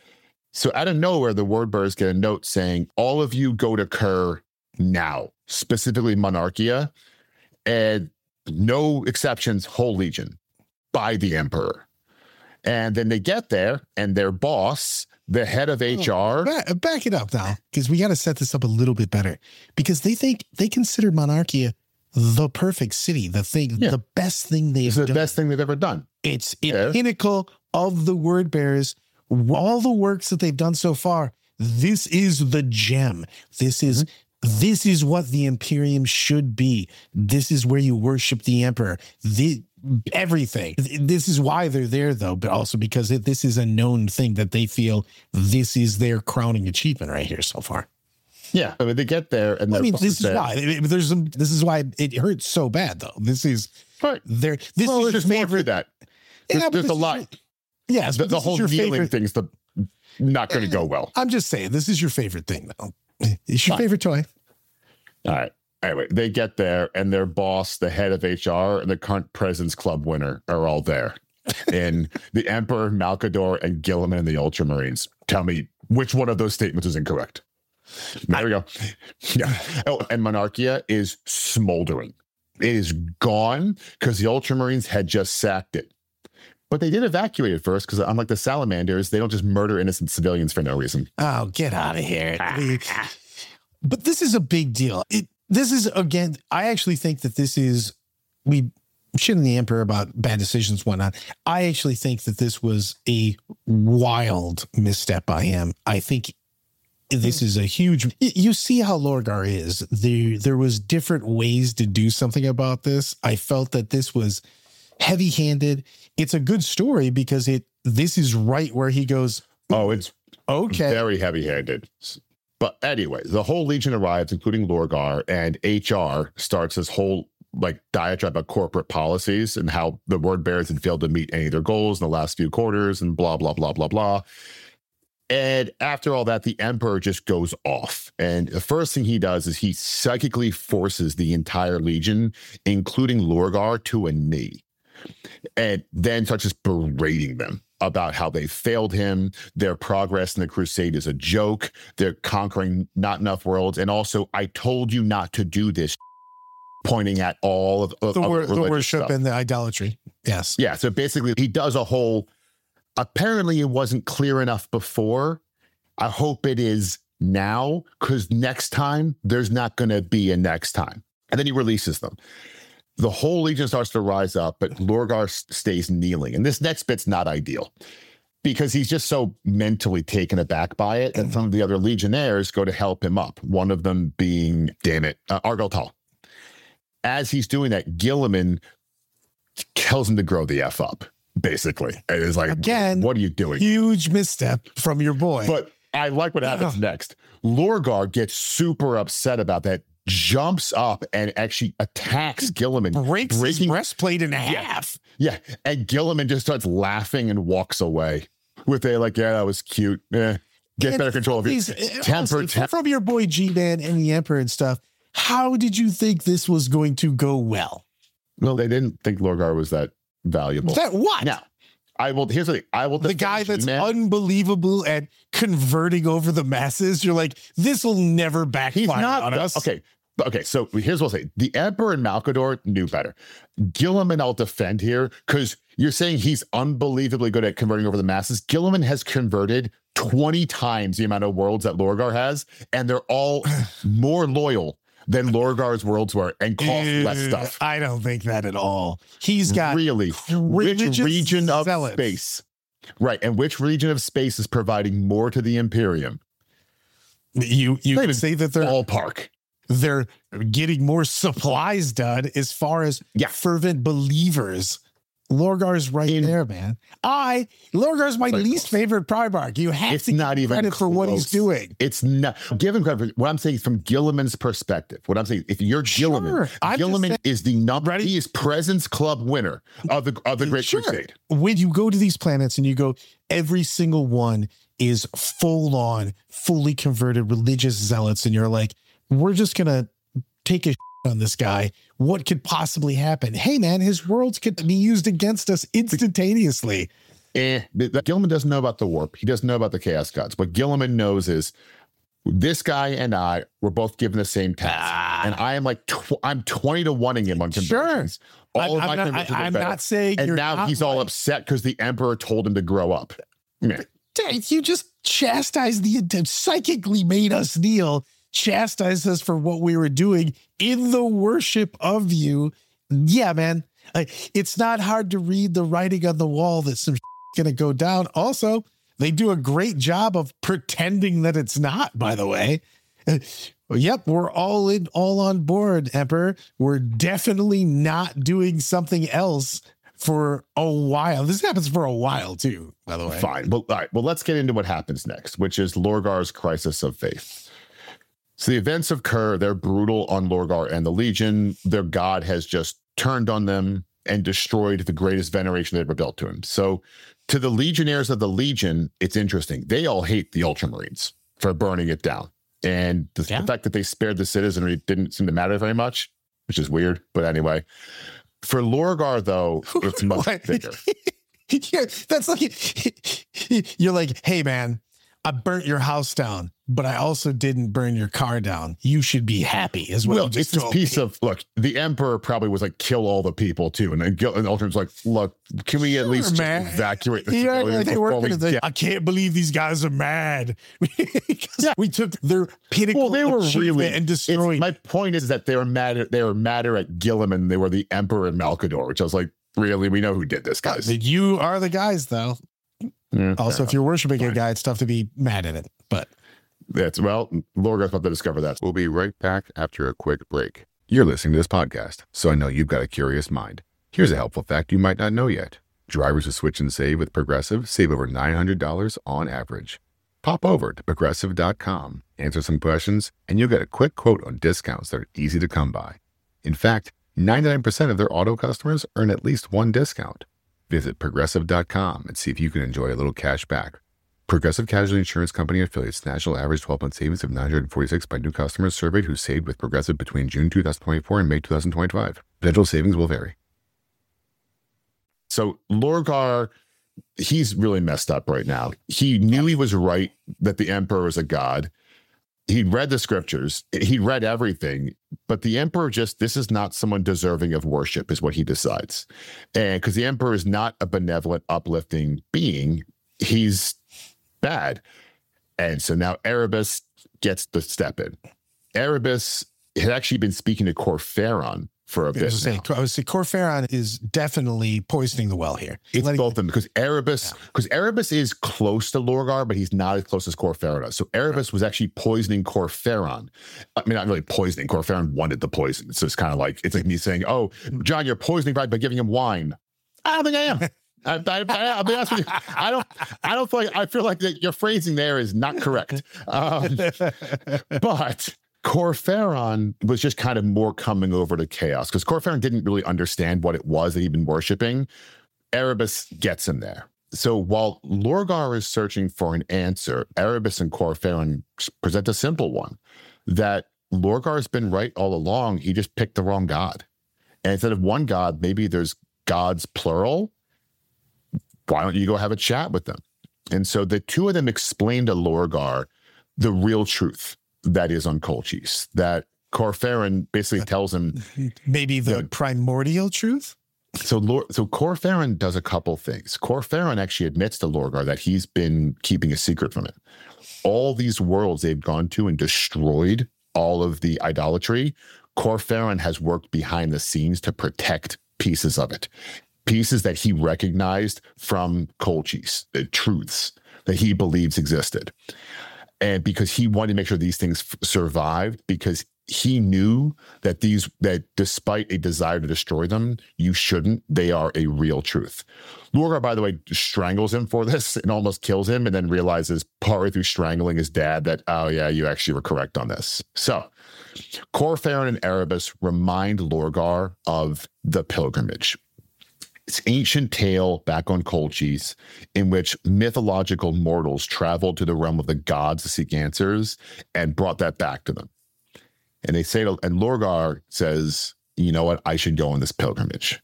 [SPEAKER 2] So out of nowhere, the word bearers get a note saying, all of you go to Kerr now, specifically Monarchia, and no exceptions, whole legion by the Emperor. And then they get there, and their boss, the head of H R.
[SPEAKER 3] Back, back it up now, because we got to set this up a little bit better. Because they think they consider Monarchia the perfect city, the thing,
[SPEAKER 2] Yeah.
[SPEAKER 3] the best thing they've
[SPEAKER 2] It's the
[SPEAKER 3] done.
[SPEAKER 2] best thing they've ever done.
[SPEAKER 3] It's a
[SPEAKER 2] Yeah.
[SPEAKER 3] pinnacle of the word bearers. All the works that they've done so far, this is the gem. This is this is what the Imperium should be. This is where you worship the Emperor. The, everything. This is why they're there, though, but also because it, this is a known thing that they feel this is their crowning achievement right here so far.
[SPEAKER 2] Yeah, I mean, they get there, and
[SPEAKER 3] I mean,
[SPEAKER 2] boss
[SPEAKER 3] this is
[SPEAKER 2] there.
[SPEAKER 3] why. There's some. This is why it hurts so bad, though. This is
[SPEAKER 2] Right.
[SPEAKER 3] their. This
[SPEAKER 2] Well,
[SPEAKER 3] is
[SPEAKER 2] there's
[SPEAKER 3] your
[SPEAKER 2] more to
[SPEAKER 3] favorite.
[SPEAKER 2] that.
[SPEAKER 3] Yeah,
[SPEAKER 2] There's,
[SPEAKER 3] but
[SPEAKER 2] there's
[SPEAKER 3] this
[SPEAKER 2] a
[SPEAKER 3] is
[SPEAKER 2] lot.
[SPEAKER 3] your- Yes,
[SPEAKER 2] The,
[SPEAKER 3] but
[SPEAKER 2] the
[SPEAKER 3] this is
[SPEAKER 2] whole
[SPEAKER 3] your
[SPEAKER 2] kneeling
[SPEAKER 3] favorite.
[SPEAKER 2] thing's the not going to go well.
[SPEAKER 3] I'm just saying, this is your favorite thing, though. It's your
[SPEAKER 2] Fine.
[SPEAKER 3] favorite toy.
[SPEAKER 2] All right. Anyway, they get there, and their boss, the head of H R, and the current President's Club winner are all there. And the Emperor, Malkador, and Gilliman and the Ultramarines. Tell me which one of those statements is incorrect. There we go. Yeah. Oh, and Monarchia is smoldering. It is gone because the Ultramarines had just sacked it. But they did evacuate it first because, unlike the Salamanders, they don't just murder innocent civilians for no reason.
[SPEAKER 3] Oh, get out of here. But this is a big deal. It, this is, again, I actually think that this is, we shitting the Emperor about bad decisions, whatnot. I actually think that this was a wild misstep by him. I think this is a huge, you see how Lorgar is. There, there was different ways to do something about this. I felt that this was heavy-handed. It's a good story because it, this is right where he goes,
[SPEAKER 2] Oh, it's
[SPEAKER 3] okay.
[SPEAKER 2] very heavy-handed. But anyway, the whole Legion arrives, including Lorgar, and H R starts this whole like diatribe about corporate policies and how the word bearers had failed to meet any of their goals in the last few quarters and blah, blah, blah, blah, blah. And after all that, the Emperor just goes off. And the first thing he does is he psychically forces the entire Legion, including Lorgar, to a knee. And then starts just berating them about how they failed him. Their progress in the crusade is a joke. They're conquering not enough worlds. And also, I told you not to do this, pointing at all of, of
[SPEAKER 3] The, wor-
[SPEAKER 2] of
[SPEAKER 3] the
[SPEAKER 2] religious
[SPEAKER 3] worship
[SPEAKER 2] stuff.
[SPEAKER 3] and the idolatry. Yes.
[SPEAKER 2] Yeah, so basically he does a whole, apparently it wasn't clear enough before. I hope it is now, because next time there's not going to be a next time. And then he releases them. The whole Legion starts to rise up, but Lorgar s- stays kneeling. And this next bit's not ideal because he's just so mentally taken aback by it that some of the other Legionnaires go to help him up. One of them being, damn it, uh, Argal Tal. As he's doing that, Gilliman tells him to grow the F up, basically. And it's like,
[SPEAKER 3] Again,
[SPEAKER 2] what are you doing?
[SPEAKER 3] Huge misstep from your boy.
[SPEAKER 2] But I like what happens
[SPEAKER 3] Ugh.
[SPEAKER 2] next. Lorgar gets super upset about that, jumps up and actually attacks Gilliman.
[SPEAKER 3] breaks his
[SPEAKER 2] breaking,
[SPEAKER 3] breastplate in half.
[SPEAKER 2] yeah, and Gilliman just starts laughing and walks away with a like, yeah, that was cute. Eh, get
[SPEAKER 3] And
[SPEAKER 2] better control of your
[SPEAKER 3] these-
[SPEAKER 2] temper.
[SPEAKER 3] honestly,
[SPEAKER 2] Tem-
[SPEAKER 3] from your boy G-Man and the Emperor and stuff, how did you think this was going to go well?
[SPEAKER 2] no, they didn't think Lorgar was that valuable.
[SPEAKER 3] That what?
[SPEAKER 2] Now, I will. Here's the thing. I will.
[SPEAKER 3] the
[SPEAKER 2] defend
[SPEAKER 3] guy that's
[SPEAKER 2] G-Man.
[SPEAKER 3] unbelievable at converting over the masses. You're like, this will never backfire
[SPEAKER 2] He's not
[SPEAKER 3] on us.
[SPEAKER 2] okay. Okay, so here's what I'll say. The Emperor and Malkador knew better. Gilliman, I'll defend here because you're saying he's unbelievably good at converting over the masses. Gilliman has converted twenty times the amount of worlds that Lorgar has, and they're all more loyal than Lorgar's worlds were and cost less
[SPEAKER 3] Uh,
[SPEAKER 2] stuff.
[SPEAKER 3] I don't think that at all. He's got
[SPEAKER 2] Really? Which
[SPEAKER 3] religious
[SPEAKER 2] region of
[SPEAKER 3] zealots.
[SPEAKER 2] space? Right, and which region of space is providing more to the Imperium?
[SPEAKER 3] You you
[SPEAKER 2] Not
[SPEAKER 3] can
[SPEAKER 2] even
[SPEAKER 3] say that they're
[SPEAKER 2] Ballpark.
[SPEAKER 3] they're getting more supplies done as far as
[SPEAKER 2] Yeah.
[SPEAKER 3] fervent believers. Lorgar's right
[SPEAKER 2] In-
[SPEAKER 3] there, man. I Lorgar's my
[SPEAKER 2] Very
[SPEAKER 3] least
[SPEAKER 2] close.
[SPEAKER 3] favorite Primarch. You have
[SPEAKER 2] It's
[SPEAKER 3] to
[SPEAKER 2] not
[SPEAKER 3] give
[SPEAKER 2] even
[SPEAKER 3] credit for what he's
[SPEAKER 2] close.
[SPEAKER 3] doing.
[SPEAKER 2] It's not given credit. For, what I'm saying is from Gilliman's perspective. What I'm saying, if you're
[SPEAKER 3] Sure.
[SPEAKER 2] Gilliman,
[SPEAKER 3] I'm just
[SPEAKER 2] Gilliman
[SPEAKER 3] saying-
[SPEAKER 2] is the number.
[SPEAKER 3] Ready?
[SPEAKER 2] He is President's Club winner of the of the Great
[SPEAKER 3] Sure.
[SPEAKER 2] Crusade.
[SPEAKER 3] When you go to these planets and you go, every single one is full on, fully converted religious zealots, and you're like, we're just gonna take a on this guy. What could possibly happen? Hey man, his worlds could be used against us instantaneously.
[SPEAKER 2] Eh, Guilliman doesn't know about the warp. He doesn't know about the Chaos Gods. What Guilliman knows is this guy and I were both given the same task, ah. and I am like tw- I'm twenty to one-ing him on conversions.
[SPEAKER 3] Sure. All I'm, of my I'm, not, I, I'm not saying,
[SPEAKER 2] and
[SPEAKER 3] you're
[SPEAKER 2] now
[SPEAKER 3] not
[SPEAKER 2] he's all upset because the Emperor told him to grow up. Yeah.
[SPEAKER 3] You just chastised the psychically made us kneel, chastised us for what we were doing in the worship of you. Yeah, man. Like, it's not hard to read the writing on the wall that some gonna go down. Also, they do a great job of pretending that it's not, by the way. Uh, yep, we're all in, all on board, Emperor. We're definitely not doing something else for a while. This happens for a while, too, by the way.
[SPEAKER 2] Fine. Well, all right. Well, let's get into what happens next, which is Lorgar's crisis of faith. So the events occur. They're brutal on Lorgar and the Legion. Their god has just turned on them and destroyed the greatest veneration they ever built to him. So to the Legionnaires of the Legion, it's interesting. They all hate the Ultramarines for burning it down. And the, yeah. the fact that they spared the citizenry didn't seem to matter very much, which is weird. But anyway, for Lorgar, though, it's much bigger.
[SPEAKER 3] Yeah, that's like, you're like, hey, man, I burnt your house down, but I also didn't burn your car down. You should be happy, is what
[SPEAKER 2] well,
[SPEAKER 3] you just
[SPEAKER 2] it's
[SPEAKER 3] told
[SPEAKER 2] this piece
[SPEAKER 3] me.
[SPEAKER 2] of, look, the Emperor probably was like, kill all the people, too. And then Gil- and Ultraman's like, look, can we
[SPEAKER 3] sure,
[SPEAKER 2] at least
[SPEAKER 3] man.
[SPEAKER 2] evacuate the
[SPEAKER 3] yeah,
[SPEAKER 2] civilians
[SPEAKER 3] they
[SPEAKER 2] before we
[SPEAKER 3] the,
[SPEAKER 2] get-
[SPEAKER 3] I can't believe these guys are mad. yeah. We took their pinnacle
[SPEAKER 2] well, they were really
[SPEAKER 3] and destroyed.
[SPEAKER 2] My point is that they were mad at, they were madder at Guilliman. They were the Emperor and Malcador, which I was like, really? We know who did this, guys.
[SPEAKER 3] You are the guys, though.
[SPEAKER 2] Yeah,
[SPEAKER 3] also, if you're worshiping
[SPEAKER 2] Fine.
[SPEAKER 3] a guy, it's tough to be mad at it. But
[SPEAKER 2] that's, well, Lorgar's about to discover that.
[SPEAKER 4] We'll be right back after a quick break. You're listening to this podcast, so I know you've got a curious mind. Here's a helpful fact you might not know yet. Drivers who switch and save with Progressive save over nine hundred dollars on average. Pop over to progressive dot com, answer some questions, and you'll get a quick quote on discounts that are easy to come by. In fact, ninety-nine percent of their auto customers earn at least one discount. Visit progressive dot com and see if you can enjoy a little cash back. Progressive Casualty Insurance Company affiliates. National average twelve-month savings of nine hundred forty-six by new customers surveyed who saved with Progressive between June twenty twenty-four and May twenty twenty-five. Potential savings will vary.
[SPEAKER 2] So Lorgar, he's really messed up right now. He knew he was right that the Emperor was a god. He'd read the scriptures. He'd read everything. But the Emperor just, this is not someone deserving of worship, is what he decides. And because the Emperor is not a benevolent, uplifting being, he's bad. And so now Erebus gets the step in. Erebus had actually been speaking to Corferon for a
[SPEAKER 3] I
[SPEAKER 2] bit.
[SPEAKER 3] was saying, I was saying, Corferon is definitely poisoning the well here.
[SPEAKER 2] It's
[SPEAKER 3] Letting,
[SPEAKER 2] both of them because Erebus, because yeah. Erebus is close to Lorgar, but he's not as close as Corferon is. So Erebus right. was actually poisoning Corferon. I mean, not really poisoning. Corferon wanted the poison. So it's kind of like, it's like me saying, oh, John, you're poisoning right by giving him wine. I don't think I am. I, I, I, I'll be honest with you. I don't. I don't feel like. I feel like that your phrasing there is not correct. Um, but Corferon was just kind of more coming over to chaos because Corferon didn't really understand what it was that he'd been worshiping. Erebus gets him there. So while Lorgar is searching for an answer, Erebus and Corferon present a simple one: that Lorgar's been right all along. He just picked the wrong god, and instead of one god, maybe there's gods plural. Why don't you go have a chat with them? And so the two of them explain to Lorgar the real truth that is on Colchis, that Corferon basically tells him.
[SPEAKER 3] Maybe the you know, primordial truth?
[SPEAKER 2] So Lor- so Corferon does a couple things. Corferon actually admits to Lorgar that he's been keeping a secret from it. All these worlds they've gone to and destroyed all of the idolatry, Corferon has worked behind the scenes to protect pieces of it. Pieces that he recognized from Colchis, the truths that he believes existed. And because he wanted to make sure these things f- survived, because he knew that these, that despite a desire to destroy them, you shouldn't, they are a real truth. Lorgar, by the way, strangles him for this and almost kills him and then realizes partway through strangling his dad that, oh yeah, you actually were correct on this. So Corferon and Erebus remind Lorgar of the pilgrimage. It's an ancient tale back on Colchis in which mythological mortals traveled to the realm of the gods to seek answers and brought that back to them. And they say, to, and Lorgar says, you know what, I should go on this pilgrimage.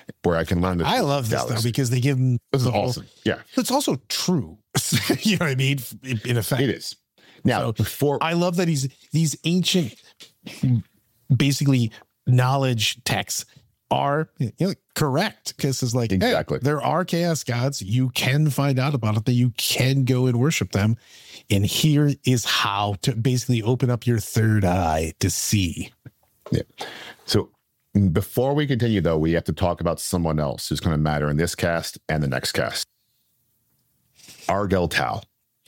[SPEAKER 2] where I can learn the
[SPEAKER 3] I love this
[SPEAKER 2] galaxy.
[SPEAKER 3] though because they give them.
[SPEAKER 2] This is
[SPEAKER 3] the whole-
[SPEAKER 2] awesome. Yeah,
[SPEAKER 3] It's also true. You know what I mean? In, in effect,
[SPEAKER 2] it is. Now,
[SPEAKER 3] So,
[SPEAKER 2] before
[SPEAKER 3] I love that he's these ancient, basically knowledge texts are you know, correct because it's like hey,
[SPEAKER 2] Exactly.
[SPEAKER 3] there are chaos gods. You can find out about it. That you can go and worship them, and here is how to basically open up your third eye to see.
[SPEAKER 2] Yeah. So before we continue, though, we have to talk about someone else who's going to matter in this cast and the next cast. Argel Tal.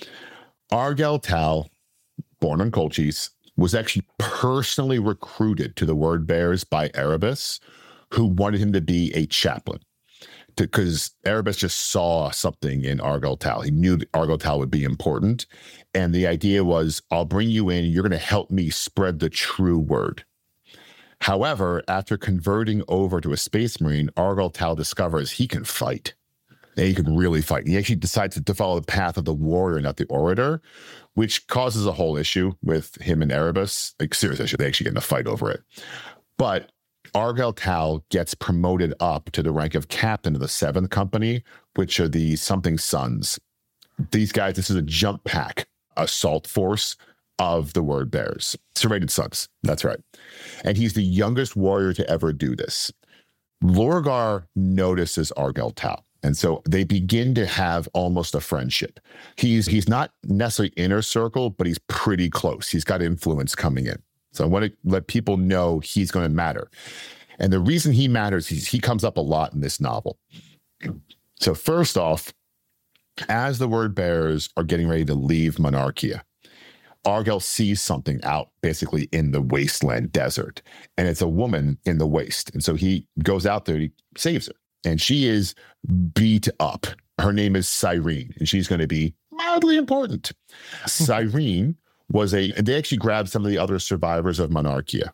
[SPEAKER 2] Argel Tal, born on Colchis, was actually personally recruited to the Word Bears by Erebus, who wanted him to be a chaplain. Because Erebus just saw something in Argel Tal. He knew that Argel Tal would be important. And the idea was, I'll bring you in, you're going to help me spread the true word. However, after converting over to a space marine, Argel Tal discovers he can fight. And he can really fight. He actually decides to follow the path of the warrior, not the orator, which causes a whole issue with him and Erebus. Like, serious issue. They actually get in a fight over it. But Argel Tal gets promoted up to the rank of captain of the seventh company, which are the something sons. These guys, this is a jump pack assault force of the Word Bears. Serrated sons. That's right. And he's the youngest warrior to ever do this. Lorgar notices Argel Tal. And so they begin to have almost a friendship. He's he's not necessarily inner circle, but he's pretty close. He's got influence coming in. So I want to let people know he's going to matter. And the reason he matters is he comes up a lot in this novel. So first off, as the Word Bearers are getting ready to leave Monarchia, Argel sees something out basically in the wasteland desert, and it's a woman in the waste. And so he goes out there, he saves her, and she is beat up. Her name is Cyrene, and she's going to be mildly important. Cyrene was a, they actually grabbed some of the other survivors of Monarchia.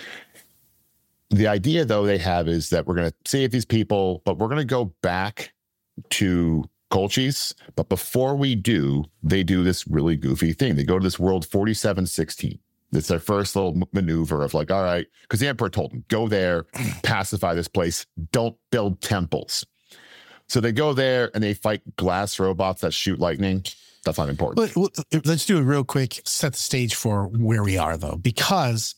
[SPEAKER 2] The idea, though, they have is that we're going to save these people, but we're going to go back to Colchis. But before we do, they do this really goofy thing. They go to this world forty-seven sixteen. It's their first little maneuver of like, all right, because the Emperor told them, go there, pacify this place, don't build temples. So they go there and they fight glass robots that shoot lightning. That's not important.
[SPEAKER 3] But, well, let's do it real quick. Set the stage for where we are, though, because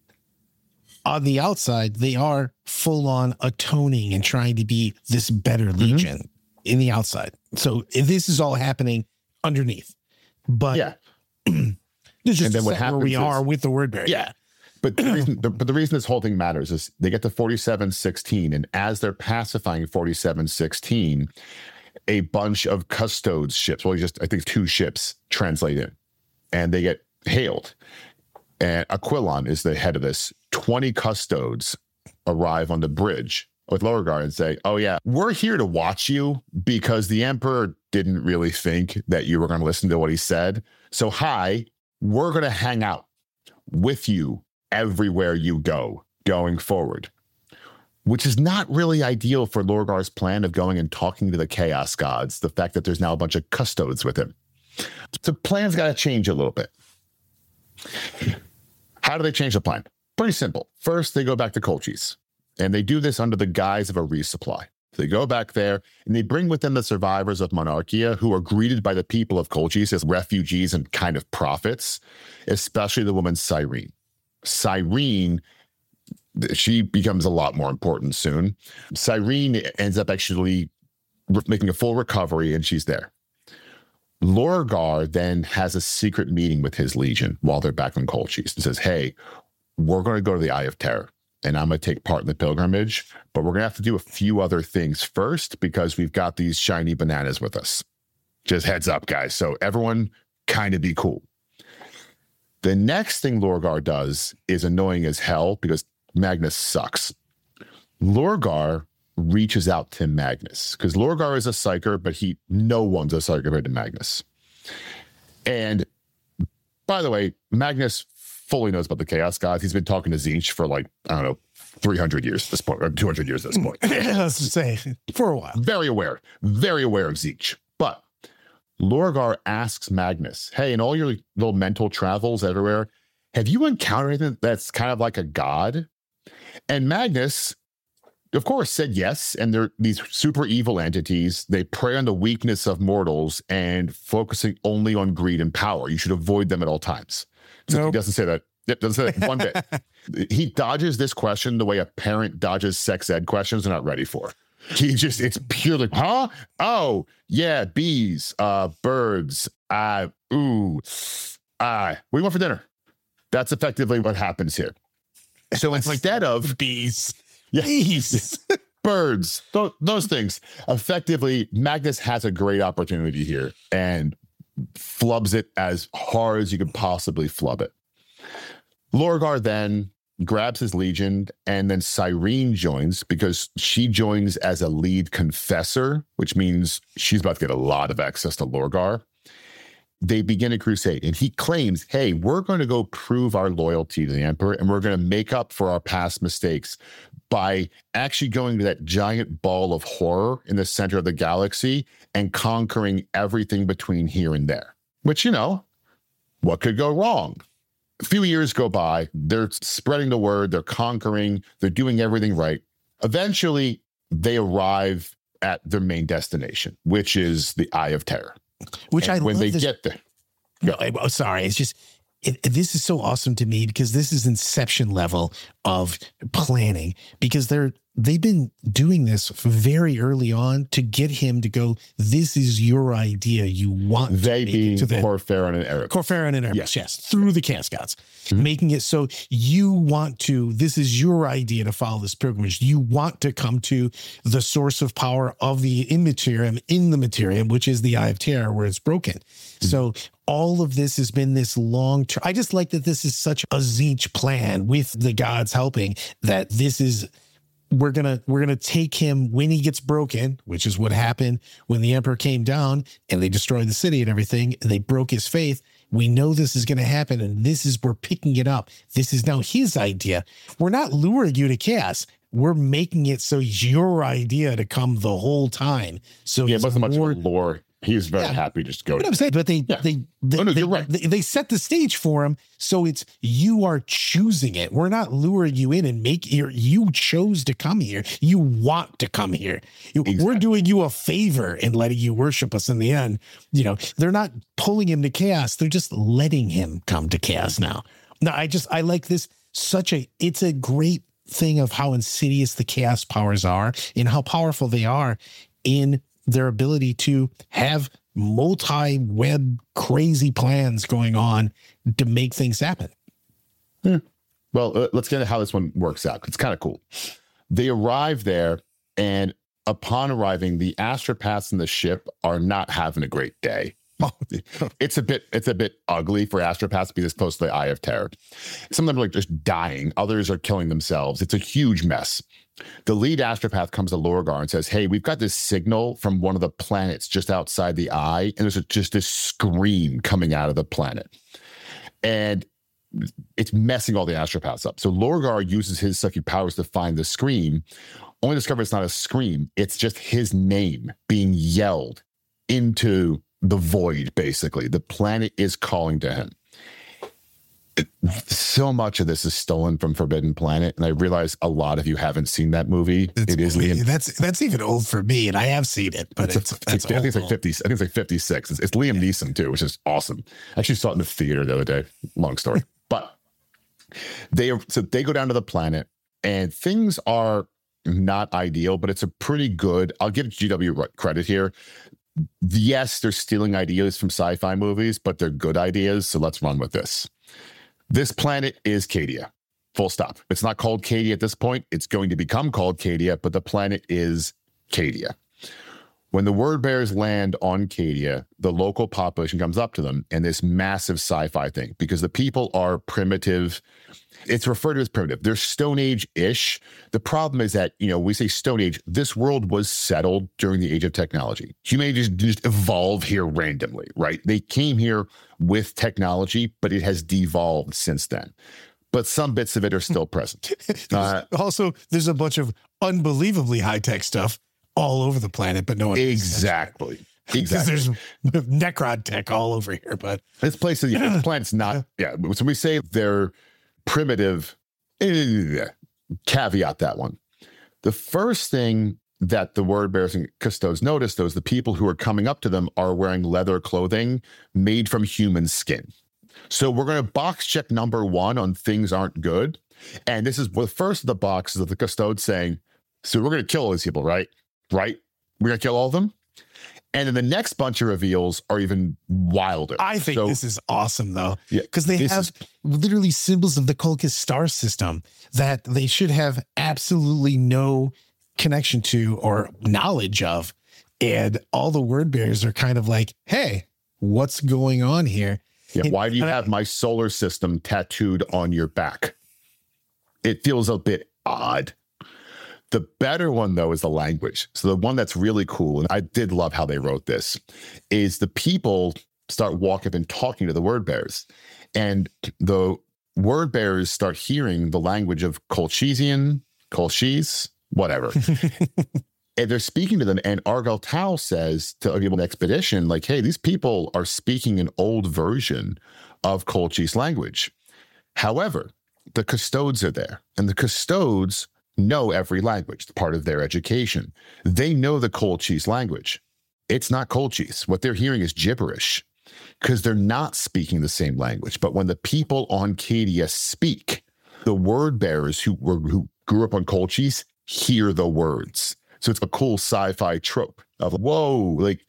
[SPEAKER 3] on the outside, they are full on atoning and trying to be this better legion mm-hmm. in the outside. So this is all happening underneath. But
[SPEAKER 2] yeah.
[SPEAKER 3] It's just
[SPEAKER 2] and then what happens
[SPEAKER 3] where we
[SPEAKER 2] is,
[SPEAKER 3] are with the Word Bear.
[SPEAKER 2] Yeah. But the, reason, the, but the reason this whole thing matters is they get to forty-seven sixteen, and as they're pacifying forty-seven sixteen, a bunch of custodes ships, well, just I think two ships translate in, and they get hailed. And Aquilon is the head of this. twenty custodes arrive on the bridge with Lorgar and say, oh yeah, we're here to watch you because the Emperor didn't really think that you were going to listen to what he said. So hi, we're going to hang out with you everywhere you go going forward, which is not really ideal for Lorgar's plan of going and talking to the Chaos Gods, the fact that there's now a bunch of custodes with him. So plans got to change a little bit. How do they change the plan? Pretty simple. First, they go back to Colchis, and they do this under the guise of a resupply. They go back there, and they bring with them the survivors of Monarchia, who are greeted by the people of Colchis as refugees and kind of prophets, especially the woman Cyrene. Cyrene, she becomes a lot more important soon. Cyrene ends up actually making a full recovery, and she's there. Lorgar then has a secret meeting with his legion while they're back on Colchis and says, hey, we're going to go to the Eye of Terror, and I'm going to take part in the pilgrimage, but we're going to have to do a few other things first because we've got these shiny bananas with us. Just heads up, guys. So everyone kind of be cool. The next thing Lorgar does is annoying as hell because Magnus sucks. Lorgar reaches out to Magnus because Lorgar is a psyker, but he no one's a psyker compared to Magnus. And by the way, Magnus fully knows about the Chaos Gods. He's been talking to Tzeentch for like, I don't know, three hundred years at this point, or two hundred years at this point.
[SPEAKER 3] Let's just say, for a while.
[SPEAKER 2] Very aware, very aware of Tzeentch. But Lorgar asks Magnus, hey, in all your little mental travels everywhere, have you encountered anything that's kind of like a god? And Magnus of course, said yes. And they're these super evil entities. They prey on the weakness of mortals and focusing only on greed and power. You should avoid them at all times. So
[SPEAKER 3] Nope.
[SPEAKER 2] he doesn't say that. It doesn't say that one bit. He dodges this question the way a parent dodges sex ed questions they're not ready for. He just, it's purely, huh? Oh, yeah, bees, uh, birds, uh, ooh, uh, what do you want for dinner? That's effectively what happens here. So instead of
[SPEAKER 3] bees,
[SPEAKER 2] yeah,
[SPEAKER 3] bees,
[SPEAKER 2] birds, th- those things, effectively, Magnus has a great opportunity here and flubs it as hard as you could possibly flub it. Lorgar then grabs his legion, and then Cyrene joins because she joins as a lead confessor, which means she's about to get a lot of access to Lorgar. They begin a crusade, and he claims, hey, we're going to go prove our loyalty to the Emperor, and we're going to make up for our past mistakes by actually going to that giant ball of horror in the center of the galaxy and conquering everything between here and there. Which, you know, what could go wrong? A few years go by, they're spreading the word, they're conquering, they're doing everything right. Eventually, they arrive at their main destination, which is the Eye of Terror.
[SPEAKER 3] which
[SPEAKER 2] And
[SPEAKER 3] I
[SPEAKER 2] when
[SPEAKER 3] love
[SPEAKER 2] they
[SPEAKER 3] this.
[SPEAKER 2] get there,
[SPEAKER 3] No, I- oh, sorry. It's just, it, this is so awesome to me because this is Inception level of planning because they're, they've been doing this very early on to get him to go, this is your idea. You want
[SPEAKER 2] they
[SPEAKER 3] to make
[SPEAKER 2] being
[SPEAKER 3] it to the
[SPEAKER 2] Corferin and Eric.
[SPEAKER 3] Corferin and Erebus,
[SPEAKER 2] Yes.
[SPEAKER 3] yes, through the Chaos Gods,
[SPEAKER 2] Mhm.
[SPEAKER 3] making it so you want to, this is your idea to follow this pilgrimage. You want to come to the source of power of the Immaterium in the Materium, which is the Eye of Terror where it's broken.
[SPEAKER 2] Mm-hmm.
[SPEAKER 3] So all of this has been this long term. I just like that this is such a Zeech plan with the gods helping that this is, we're gonna we're gonna take him when he gets broken, which is what happened when the Emperor came down and they destroyed the city and everything, and they broke his faith. We know this is gonna happen, and this is we're picking it up. This is now his idea. We're not luring you to chaos. We're making it so it's your idea to come the whole time. So
[SPEAKER 2] Yeah, it
[SPEAKER 3] it's
[SPEAKER 2] wasn't much
[SPEAKER 3] more-
[SPEAKER 2] of a lore. He was very
[SPEAKER 3] Yeah.
[SPEAKER 2] happy to just go
[SPEAKER 3] What
[SPEAKER 2] to
[SPEAKER 3] I'm saying, but they
[SPEAKER 2] Yeah.
[SPEAKER 3] they they,
[SPEAKER 2] Oh, no,
[SPEAKER 3] they,
[SPEAKER 2] you're right.
[SPEAKER 3] they they set the stage for him, so it's you are choosing it. We're not luring you in and make you you chose to come here. You want to come here. You- We're
[SPEAKER 2] Exactly.
[SPEAKER 3] doing you a favor in letting you worship us in the end. You know, they're not pulling him to chaos. They're just letting him come to chaos now. No, I just I like this such a it's a great thing of how insidious the chaos powers are and how powerful they are in their ability to have multi-web crazy plans going on to make things happen.
[SPEAKER 2] Well, uh, let's get into how this one works out. It's kind of cool. They arrive there, and upon arriving, the astropaths in the ship are not having a great day. It's a bit, it's a bit ugly for astropaths to be this close to the Eye of Terror. Some of them are like just dying. Others are killing themselves. It's a huge mess. The lead astropath comes to Lorgar and says, hey, we've got this signal from one of the planets just outside the eye, and there's a, just this scream coming out of the planet. And it's messing all the astropaths up. So Lorgar uses his psychic powers to find the scream, only discover it's not a scream. It's just his name being yelled into the void, basically. The planet is calling to him. It, so much of this is stolen from Forbidden Planet, and I realize a lot of you haven't seen that movie.
[SPEAKER 3] It's,
[SPEAKER 2] it is Liam.
[SPEAKER 3] that's that's even old for me, and I have seen it, but
[SPEAKER 2] It's,
[SPEAKER 3] it's,
[SPEAKER 2] a-
[SPEAKER 3] it's
[SPEAKER 2] I think it's like
[SPEAKER 3] old.
[SPEAKER 2] fifty. I think it's like fifty-six. It's, it's Liam Neeson too, which is awesome. I actually saw it in the theater the other day. Long story, but they are so they go down to the planet, and things are not ideal, but it's a pretty good. I'll give G W credit here. Yes, they're stealing ideas from sci-fi movies, but they're good ideas. So let's run with this. This planet is Cadia. Full stop. It's not called Cadia at this point. It's going to become called Cadia, but the planet is Cadia. When the word bears land on Cadia, the local population comes up to them and this massive sci-fi thing, because the people are primitive. It's referred to as primitive. They're Stone Age-ish. The problem is that, you know, we say Stone Age, this world was settled during the age of technology. Humanity just, just evolved here randomly, right? They came here with technology, but it has devolved since then. But some bits of it are still present. Uh,
[SPEAKER 3] Also, there's a bunch of unbelievably high-tech stuff all over the planet, but no one
[SPEAKER 2] exactly.
[SPEAKER 3] because
[SPEAKER 2] Exactly.
[SPEAKER 3] there's Necron tech all over here. But
[SPEAKER 2] This place is, yeah, this planet's not, yeah. So we say they're primitive, eh, caveat that one. The first thing that the word bearers and custodes noticed, though, is the people who are coming up to them are wearing leather clothing made from human skin. So we're going to box check number one on things aren't good. And this is the first of the boxes of the custodes saying, so we're going to kill all these people, right? Right? We're going to kill all of them? And then the next bunch of reveals are even wilder.
[SPEAKER 3] I think
[SPEAKER 2] so,
[SPEAKER 3] this is awesome, though,
[SPEAKER 2] yeah,
[SPEAKER 3] because they have
[SPEAKER 2] is,
[SPEAKER 3] literally symbols of the Colchis star system that they should have absolutely no connection to or knowledge of. And all the word bearers are kind of like, hey, what's going on here?
[SPEAKER 2] Yeah,
[SPEAKER 3] and,
[SPEAKER 2] why do you
[SPEAKER 3] I,
[SPEAKER 2] have my solar system tattooed on your back? It feels a bit odd. The better one, though, is the language. So the one that's really cool, and I did love how they wrote this, is the people start walking up and talking to the word bearers. And the word bearers start hearing the language of Colchisian, Colchis, whatever. And they're speaking to them. And Argal Tau says to people in the expedition, like, hey, these people are speaking an old version of Colchis language. However, the custodes are there. And the custodes know every language, part of their education. They know the Colchis language. It's not Colchis. What they're hearing is gibberish because they're not speaking the same language. But when the people on Cadia speak, the word bearers who were who grew up on Colchis hear the words. So it's a cool sci-fi trope of, whoa, like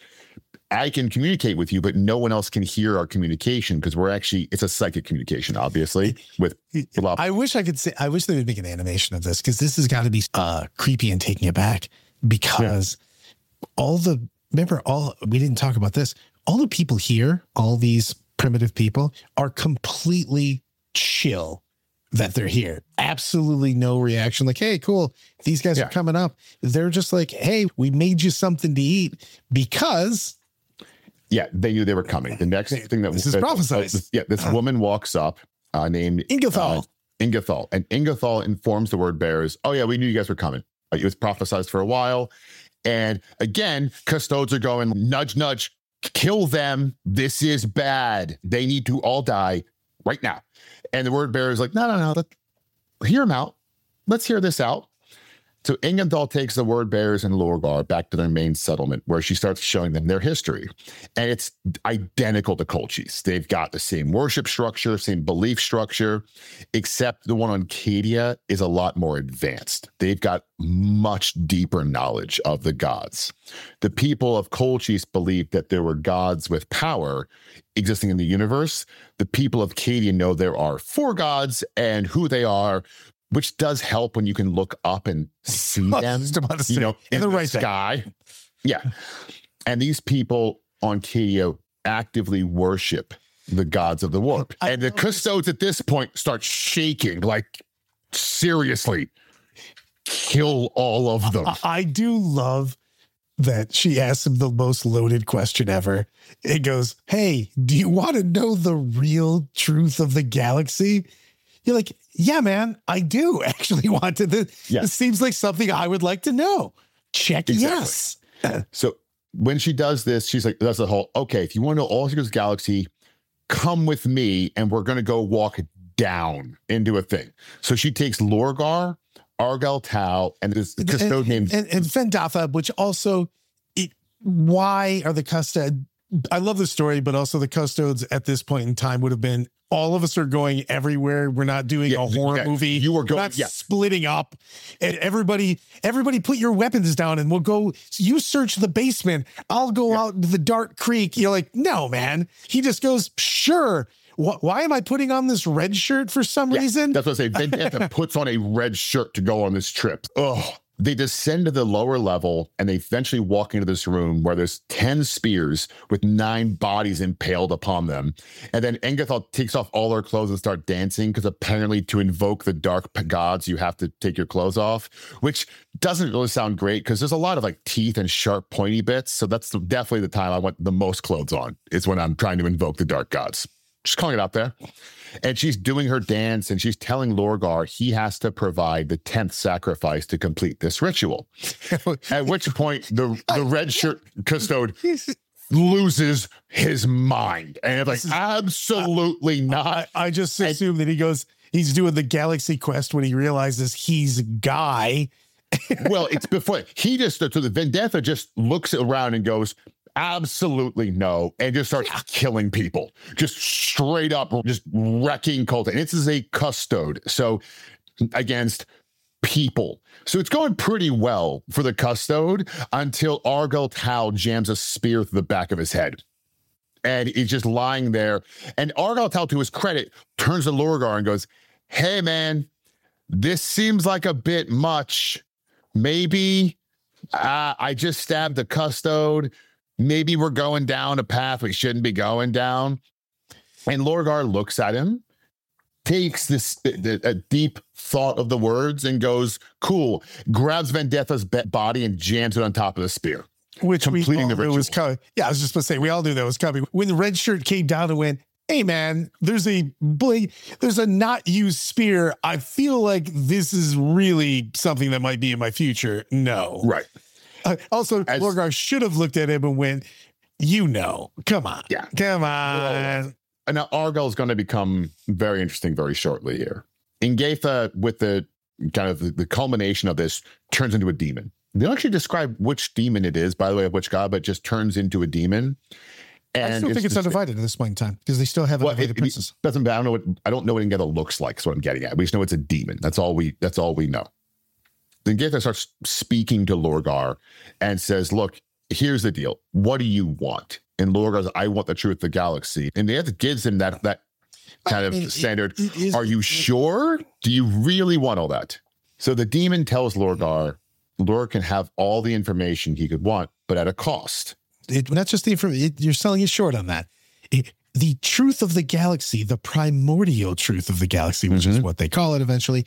[SPEAKER 2] I can communicate with you, but no one else can hear our communication because we're actually, it's a psychic communication, obviously. With blah.
[SPEAKER 3] I wish I could say, I wish they would make an animation of this because this has got to be uh, creepy and taking it back because yeah. all the, remember all, we didn't talk about this, all the people here, all these primitive people are completely chill that they're here. Absolutely no reaction. Like, hey, cool. These guys yeah. are coming up. They're just like, hey, we made you something to eat because...
[SPEAKER 2] Yeah, they knew they were coming. The next thing that
[SPEAKER 3] this is
[SPEAKER 2] uh,
[SPEAKER 3] prophesied.
[SPEAKER 2] Uh, this, yeah, this woman walks up uh, named
[SPEAKER 3] Ingathal.
[SPEAKER 2] Uh, Ingathal. And Ingathal informs the word bearers, oh, yeah, we knew you guys were coming. Uh, it was prophesized for a while. And again, custodes are going, nudge, nudge, kill them. This is bad. They need to all die right now. And the word bearer is like, no, no, no, let, hear them out. Let's hear this out. So Ingenthal takes the word bearers and Lorgar back to their main settlement where she starts showing them their history. And it's identical to Colchis. They've got the same worship structure, same belief structure, except the one on Cadia is a lot more advanced. They've got much deeper knowledge of the gods. The people of Colchis believed that there were gods with power existing in the universe. The people of Cadia know there are four gods and who they are, which does help when you can look up and see them, you know, in the, the right sky. Thing. Yeah. And these people on Cadia actively worship the gods of the warp. I and the custodes at this point start shaking, like, seriously, kill all of them.
[SPEAKER 3] I, I do love that she asks him the most loaded question ever. It goes, hey, do you want to know the real truth of the galaxy? You're like, yeah, man, I do actually want to. This, yeah. this seems like something I would like to know. Check exactly. Yes.
[SPEAKER 2] So when she does this, she's like, that's the whole, okay, if you want to know all secrets of the galaxy, come with me and we're going to go walk down into a thing. So she takes Lorgar, Argal Tau, and this custode named...
[SPEAKER 3] And, and Fendatha, which also, it, why are the custode... I love the story, but also the custodes at this point in time would have been, all of us are going everywhere. We're not doing yeah, a horror yeah, movie.
[SPEAKER 2] You were going,
[SPEAKER 3] we're not
[SPEAKER 2] yeah.
[SPEAKER 3] splitting up. And everybody, everybody put your weapons down and we'll go, you search the basement. I'll go yeah. out into the dark creek. You're like, no, man. He just goes, sure. Wh- why am I putting on this red shirt for some
[SPEAKER 2] yeah,
[SPEAKER 3] reason?
[SPEAKER 2] That's what I say. Vendetta puts on a red shirt to go on this trip. Oh, they descend to the lower level and they eventually walk into this room where there's ten spears with nine bodies impaled upon them. And then Engathal takes off all her clothes and start dancing because apparently to invoke the dark gods, you have to take your clothes off, which doesn't really sound great because there's a lot of like teeth and sharp pointy bits. So that's the, definitely the time I want the most clothes on is when I'm trying to invoke the dark gods. Just calling it out there. And she's doing her dance and she's telling Lorgar he has to provide the tenth sacrifice to complete this ritual. At which point the, the red shirt custode loses his mind. And it's like, absolutely not.
[SPEAKER 3] I, I just assume that he goes, he's doing the galaxy quest when he realizes he's Guy
[SPEAKER 2] Well, it's before he just, so the Vendetta just looks around and goes, absolutely no, and just starts killing people, just straight up, just wrecking Colton. And this is a custode, so against people. So it's going pretty well for the custode until Argyle Tal jams a spear through the back of his head. And he's just lying there. And Argyle Tal, to his credit, turns to Lorgar and goes, hey, man, this seems like a bit much. Maybe uh, I just stabbed the custode. Maybe we're going down a path we shouldn't be going down. And Lorgar looks at him, takes this the, a deep thought of the words and goes, cool, grabs Vendetta's body and jams it on top of the spear.
[SPEAKER 3] Which
[SPEAKER 2] completing
[SPEAKER 3] we all
[SPEAKER 2] the
[SPEAKER 3] knew
[SPEAKER 2] ritual.
[SPEAKER 3] was coming. Yeah, I was just going to say, we all knew that was coming. When the red shirt came down and went, hey, man, there's a bling, there's a not used spear. I feel like this is really something that might be in my future. No.
[SPEAKER 2] Right.
[SPEAKER 3] Uh, also,
[SPEAKER 2] As,
[SPEAKER 3] Lorgar should have looked at him and went, you know, come on.
[SPEAKER 2] Yeah.
[SPEAKER 3] Come on.
[SPEAKER 2] Well, and now Argyle is going to become very interesting very shortly here. Ingaitha, with the kind of the, the culmination of this, turns into a demon. They don't actually describe which demon it is, by the way, of which god, but just turns into a demon. And
[SPEAKER 3] I still think it's, it's undivided at this point in time because they still have an
[SPEAKER 2] well,
[SPEAKER 3] undivided
[SPEAKER 2] it,
[SPEAKER 3] princess.
[SPEAKER 2] It doesn't, I don't know what I don't know what Ingaitha looks like. Is what I'm getting at. We just know it's a demon. That's all we. That's all we know. Then Ingaitha starts speaking to Lorgar and says, "Look, here's the deal. What do you want?" And Lorgar says, "I want the truth of the galaxy." And Ingaitha gives him that that kind
[SPEAKER 3] I mean,
[SPEAKER 2] of standard.
[SPEAKER 3] it, it is,
[SPEAKER 2] Are you sure? Do you really want all that? So the demon tells Lorgar, Lorgar can have all the information he could want, but at a cost.
[SPEAKER 3] It, not just the information, you're selling it short on that. It, the truth of the galaxy, the primordial truth of the galaxy, which mm-hmm. is what they call it eventually,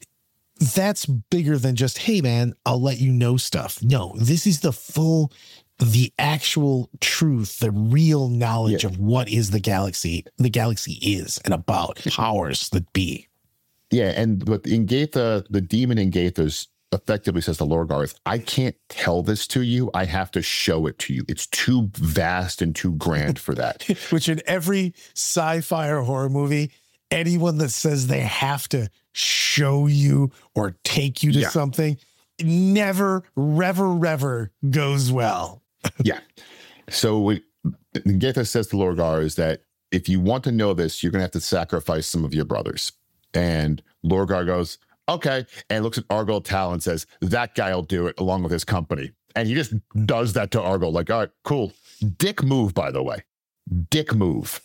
[SPEAKER 3] that's bigger than just, hey, man, I'll let you know stuff. No, this is the full, the actual truth, the real knowledge yeah. of what is the galaxy, the galaxy is and about, powers that be.
[SPEAKER 2] Yeah, and what Ingaitha, the demon Ingaitha's effectively says to Lorgar is, I can't tell this to you. I have to show it to you. It's too vast and too grand for that.
[SPEAKER 3] Which in every sci-fi or horror movie, anyone that says they have to show you or take you to yeah. something never, rever, rever goes well.
[SPEAKER 2] Yeah. So what Ingaitha says to Lorgar is that if you want to know this, you're going to have to sacrifice some of your brothers. And Lorgar goes, okay, and looks at Argyle Tal and says, that guy will do it along with his company. And he just does that to Argyle, like, all right, cool. Dick move, by the way. Dick move.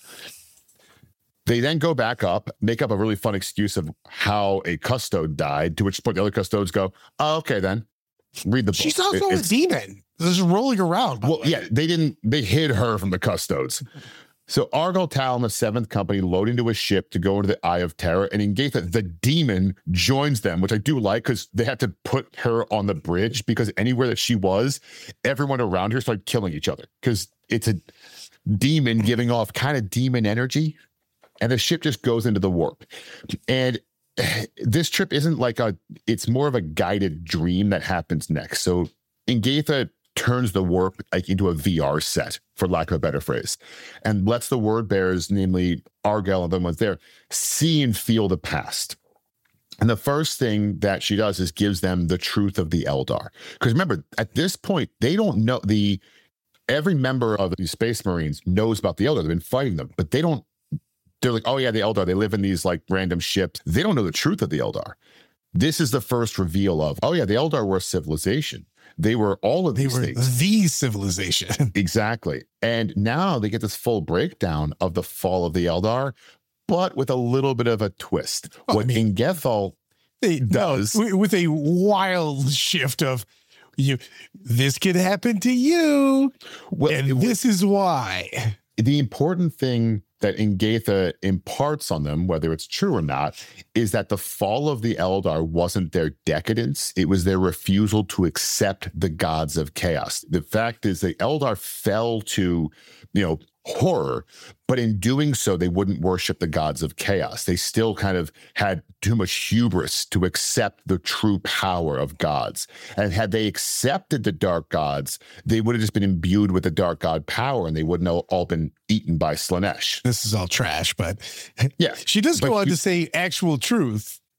[SPEAKER 2] They then go back up, make up a really fun excuse of how a custode died, to which point the other custodes go, oh, okay, then. Read the book.
[SPEAKER 3] She's also
[SPEAKER 2] it,
[SPEAKER 3] a demon. Just rolling around.
[SPEAKER 2] Well, yeah, they didn't, they hid her from the custodes. So Argyle Tal and the seventh Company load into a ship to go into the Eye of Terror, and Ingaitha, the demon, joins them, which I do like because they had to put her on the bridge because anywhere that she was, everyone around her started killing each other because it's a demon giving off kind of demon energy, and the ship just goes into the warp. And this trip isn't like a, it's more of a guided dream that happens next. So Ingaitha turns the warp like into a V R set, for lack of a better phrase, and lets the word bearers, namely Argyle and the ones there, see and feel the past. And the first thing that she does is gives them the truth of the Eldar. Because remember, at this point, they don't know the, every member of the Space Marines knows about the Eldar. They've been fighting them, but they don't, they're like, oh yeah, the Eldar, they live in these like random ships. They don't know the truth of the Eldar. This is the first reveal of, oh yeah, the Eldar were a civilization. They were all of
[SPEAKER 3] they
[SPEAKER 2] these
[SPEAKER 3] were
[SPEAKER 2] things.
[SPEAKER 3] The civilization.
[SPEAKER 2] Exactly. And now they get this full breakdown of the fall of the Eldar, but with a little bit of a twist.
[SPEAKER 3] Well,
[SPEAKER 2] what
[SPEAKER 3] I mean,
[SPEAKER 2] Ingethal
[SPEAKER 3] they,
[SPEAKER 2] does.
[SPEAKER 3] No, with a wild shift of, you, this could happen to you,
[SPEAKER 2] well,
[SPEAKER 3] and
[SPEAKER 2] it,
[SPEAKER 3] this is why.
[SPEAKER 2] The important thing that Ingaitha imparts on them, whether it's true or not, is that the fall of the Eldar wasn't their decadence. It was their refusal to accept the gods of chaos. The fact is the Eldar fell to, you know, horror, but in doing so, they wouldn't worship the gods of chaos. They still kind of had too much hubris to accept the true power of gods. And had they accepted the dark gods, they would have just been imbued with the dark god power, and they wouldn't have all been eaten by Slaanesh.
[SPEAKER 3] This is all trash, but
[SPEAKER 2] yeah,
[SPEAKER 3] she does go on
[SPEAKER 2] you,
[SPEAKER 3] to say actual truth.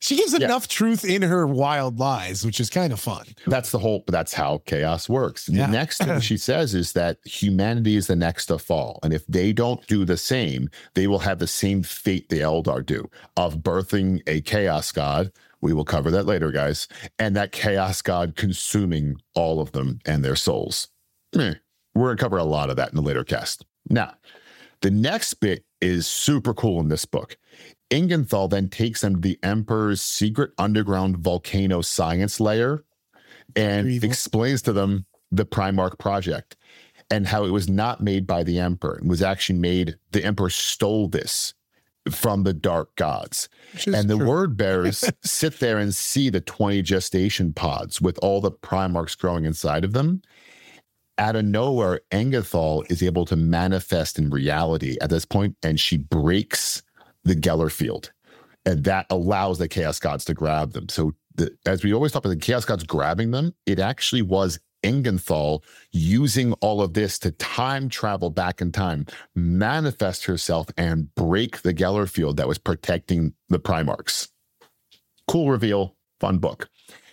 [SPEAKER 3] She gives
[SPEAKER 2] Yeah.
[SPEAKER 3] enough truth in her wild lies, which is kind of fun.
[SPEAKER 2] That's the whole, that's how chaos works.
[SPEAKER 3] Yeah.
[SPEAKER 2] The next thing she says is that humanity is the next to fall. And if they don't do the same, they will have the same fate the Eldar do of birthing a chaos god. We will cover that later, guys. And that chaos god consuming all of them and their souls. Meh. We're going to cover a lot of that in the later cast. Now, the next bit is super cool in this book. Ingenthal then takes them to the Emperor's secret underground volcano science lair and
[SPEAKER 3] Evil.
[SPEAKER 2] explains to them the Primarch project and how it was not made by the Emperor. It was actually made, the Emperor stole this from the Dark Gods.
[SPEAKER 3] Which is
[SPEAKER 2] And the
[SPEAKER 3] true.
[SPEAKER 2] word bearers sit there and see the twenty gestation pods with all the Primarchs growing inside of them. Out of nowhere, Engathal is able to manifest in reality at this point, and she breaks the Geller field. And that allows the Chaos Gods to grab them. So the, as we always talk about the Chaos Gods grabbing them, it actually was Engenthal using all of this to time travel back in time, manifest herself, and break the Geller field that was protecting the Primarchs. Cool reveal, fun book.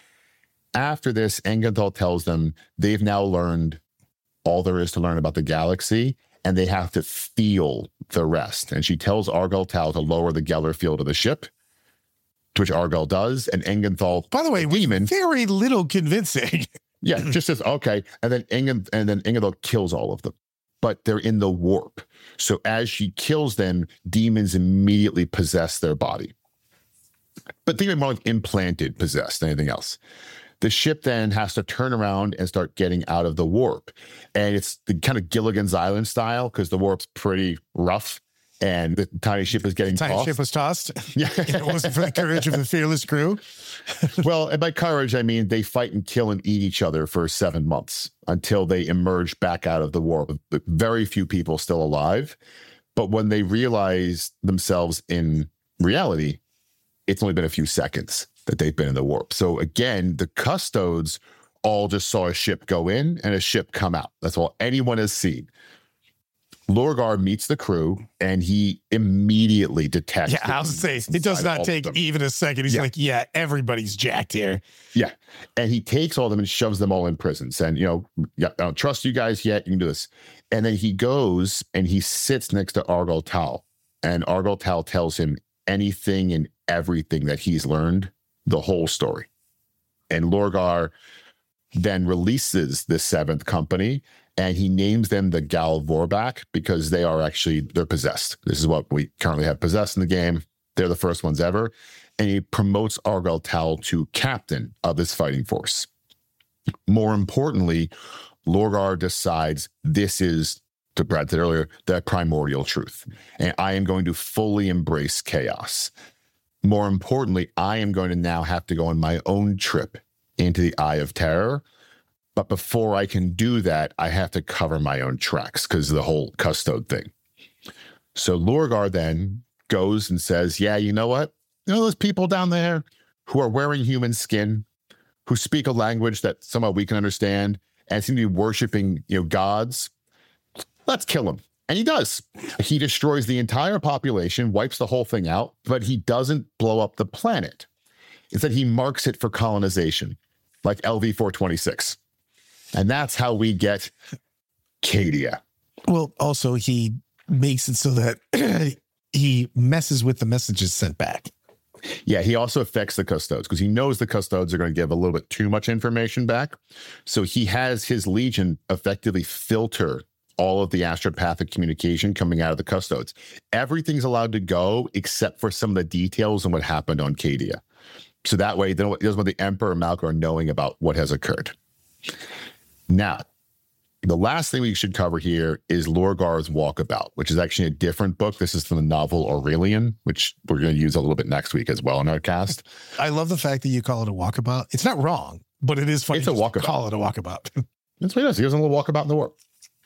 [SPEAKER 2] After this, Engenthal tells them they've now learned all there is to learn about the galaxy, and they have to feel the rest. And she tells Argal Tal to lower the Geller field of the ship, to which Argal does, and Engenthal,
[SPEAKER 3] By the way,
[SPEAKER 2] the demon,
[SPEAKER 3] very little convincing.
[SPEAKER 2] yeah, just says, okay. And then Engen, and then Engenthal kills all of them. But they're in the warp. So as she kills them, demons immediately possess their body. But think of it more like implanted, possessed, than anything else. The ship then has to turn around and start getting out of the warp. And it's the kind of Gilligan's Island style because the warp's pretty rough and the tiny ship is getting
[SPEAKER 3] Tiny
[SPEAKER 2] tossed.
[SPEAKER 3] ship was tossed.
[SPEAKER 2] Yeah.
[SPEAKER 3] It wasn't for the courage of the fearless crew.
[SPEAKER 2] Well, and by courage, I mean they fight and kill and eat each other for seven months until they emerge back out of the warp. With very few people still alive. But when they realize themselves in reality, it's only been a few seconds that they've been in the warp. So again, the Custodes all just saw a ship go in and a ship come out. That's all anyone has seen. Lorgar meets the crew and he immediately detects.
[SPEAKER 3] Yeah, I'll say it does not take even a second. He's
[SPEAKER 2] Yeah.
[SPEAKER 3] like, yeah, everybody's jacked here.
[SPEAKER 2] Yeah. And he takes all of them and shoves them all in prison, saying, you know, yeah, I don't trust you guys yet. You can do this. And then he goes and he sits next to Argal Tal. And Argal Tal tells him anything and everything that he's learned, the whole story. And Lorgar then releases the seventh company and he names them the Gal Vorbak because they are actually, they're possessed. This is what we currently have possessed in the game. They're the first ones ever. And he promotes Argal Tal to captain of this fighting force. More importantly, Lorgar decides this is, to Brad said earlier, the primordial truth. And I am going to fully embrace chaos. More importantly, I am going to now have to go on my own trip into the Eye of Terror. But before I can do that, I have to cover my own tracks because of the whole Custode thing. So Lorgar then goes and says, yeah, you know what? You know those people down there who are wearing human skin, who speak a language that somehow we can understand and seem to be worshiping, you know, gods? Let's kill them. And he does. He destroys the entire population, wipes the whole thing out, but he doesn't blow up the planet. Instead, he marks it for colonization, like L V four twenty-six. And that's how we get Cadia.
[SPEAKER 3] Well, also, he makes it so that he messes with the messages sent back.
[SPEAKER 2] Yeah, he also affects the Custodes because he knows the Custodes are going to give a little bit too much information back. So he has his Legion effectively filter all of the astropathic communication coming out of the Custodes. Everything's allowed to go except for some of the details on what happened on Cadia. So that way, they don't, it doesn't want the Emperor and Malkar knowing about what has occurred. Now, the last thing we should cover here is Lorgar's Walkabout, which is actually a different book. This is from the novel Aurelian, which we're going to use a little bit next week as well in our cast.
[SPEAKER 3] I love the fact that you call it a walkabout. It's not wrong, but it is funny
[SPEAKER 2] It's a
[SPEAKER 3] just to
[SPEAKER 2] walkabout.
[SPEAKER 3] call it a walkabout.
[SPEAKER 2] That's what he does. He does a little walkabout in the warp.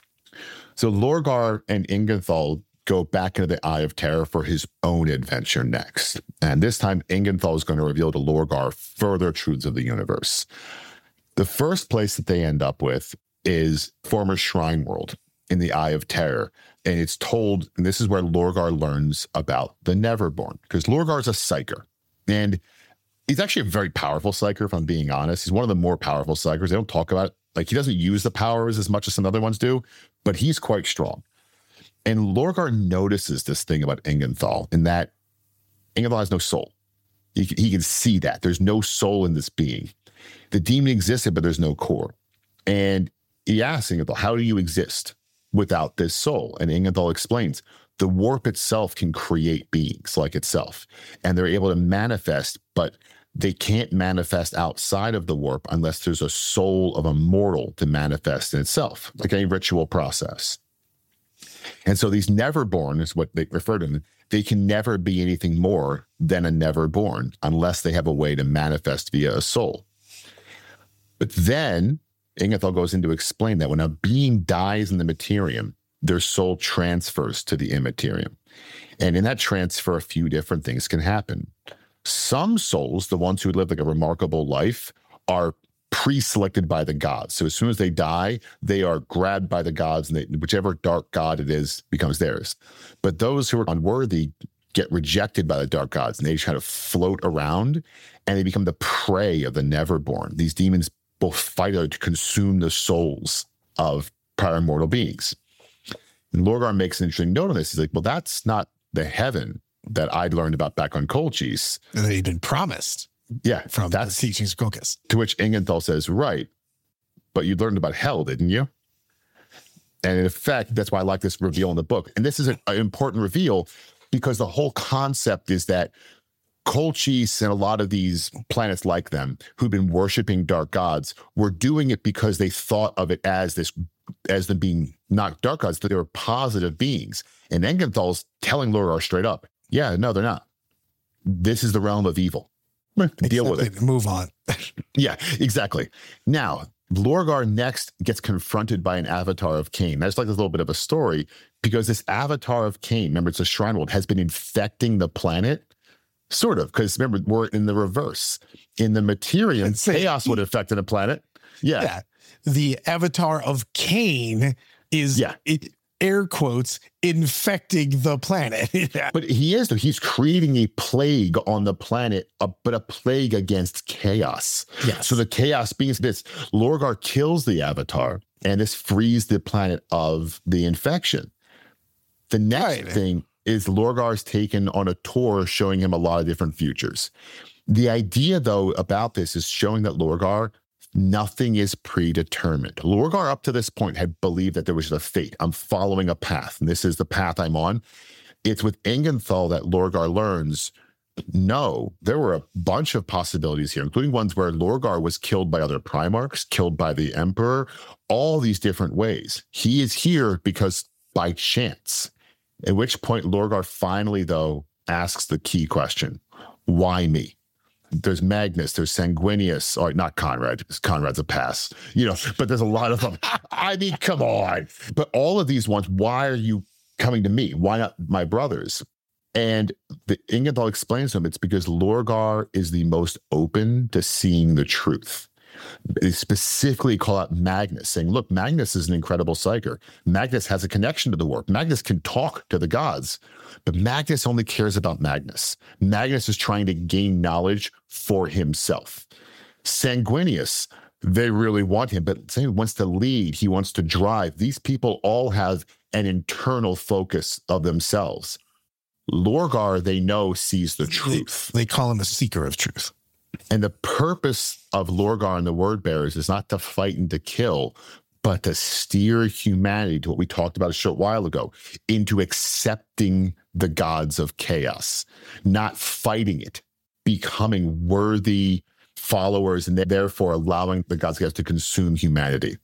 [SPEAKER 2] So Lorgar and Ingenthal go back into the Eye of Terror for his own adventure next. And this time, Ingenthal is going to reveal to Lorgar further truths of the universe. The first place that they end up with is former Shrine World in the Eye of Terror. And it's told, and this is where Lorgar learns about the Neverborn, because Lorgar's a psyker. And He's actually a very powerful psyker, if I'm being honest. He's one of the more powerful psychers. They don't talk about it. Like, he doesn't use the powers as much as some other ones do, but he's quite strong. And Lorgar notices this thing about Ingenthal, in that Ingenthal has no soul. He, he can see that. There's no soul in this being. The demon existed, but there's no core. And he asks Ingenthal, how do you exist without this soul? And Ingenthal explains, the warp itself can create beings like itself. And they're able to manifest, but they can't manifest outside of the warp unless there's a soul of a mortal to manifest in itself, like any ritual process. And so these neverborn is what they refer to them. They can never be anything more than a neverborn unless they have a way to manifest via a soul. But then Ingenthal goes in to explain that when a being dies in the materium, their soul transfers to the immaterium. And in that transfer, a few different things can happen. Some souls, the ones who live like a remarkable life, are pre-selected by the gods. So as soon as they die, they are grabbed by the gods, and they, whichever dark god it is becomes theirs. But those who are unworthy get rejected by the dark gods, and they just kind of float around, and they become the prey of the neverborn. These demons both fight to consume the souls of prior mortal beings. And Lorgar makes an interesting note on this. He's like, well, that's not the heaven that I'd learned about back on Colchis.
[SPEAKER 3] That he'd been promised.
[SPEAKER 2] Yeah,
[SPEAKER 3] From
[SPEAKER 2] that's
[SPEAKER 3] the teachings of Kokis.
[SPEAKER 2] To which Ingenthal says, right, but you learned about hell, didn't you? And in effect, that's why I like this reveal in the book. And this is an, an important reveal because the whole concept is that Colchis and a lot of these planets like them who've been worshiping dark gods were doing it because they thought of it as this, as them being not dark gods, that they were positive beings. And Engenthal's telling Lorgar straight up, yeah, no, they're not. This is the realm of evil. Deal with it.
[SPEAKER 3] Move on.
[SPEAKER 2] Yeah, exactly. Now, Lorgar next gets confronted by an avatar of Cain. That's like a little bit of a story because this avatar of Cain, remember, it's a shrine world, has been infecting the planet. Sort of, because remember, we're in the reverse. In the materium, chaos would have affected a planet. Yeah.
[SPEAKER 3] yeah. The avatar of Cain is,
[SPEAKER 2] yeah.
[SPEAKER 3] it, air quotes, infecting the planet.
[SPEAKER 2] But he is, though. He's creating a plague on the planet, uh, but a plague against chaos.
[SPEAKER 3] Yes.
[SPEAKER 2] So the chaos beings, this Lorgar kills the avatar, and this frees the planet of the infection. The next
[SPEAKER 3] right.
[SPEAKER 2] thing is Lorgar's taken on a tour showing him a lot of different futures. The idea, though, about this is showing that Lorgar, nothing is predetermined. Lorgar, up to this point, had believed that there was a fate. I'm following a path, and this is the path I'm on. It's with Ingenthal that Lorgar learns, no, there were a bunch of possibilities here, including ones where Lorgar was killed by other Primarchs, killed by the Emperor, all these different ways. He is here because by chance. At which point Lorgar finally, though, asks the key question, why me? There's Magnus, there's Sanguinius, or not Conrad, because Conrad's a pass, you know, but there's a lot of them. I mean, come on. But all of these ones, why are you coming to me? Why not my brothers? And the Ingenthal explains to him, it's because Lorgar is the most open to seeing the truth. They specifically call out Magnus, saying, look, Magnus is an incredible psyker. Magnus has a connection to the warp. Magnus can talk to the gods, but Magnus only cares about Magnus. Magnus is trying to gain knowledge for himself. Sanguinius, they really want him, but he wants to lead. He wants to drive. These people all have an internal focus of themselves. Lorgar, they know, sees the truth.
[SPEAKER 3] They, they call him a seeker of truth.
[SPEAKER 2] And the purpose of Lorgar and the Word Bearers is not to fight and to kill, but to steer humanity to what we talked about a short while ago, into accepting the gods of chaos, not fighting it, becoming worthy followers, and therefore allowing the gods of chaos to consume humanity.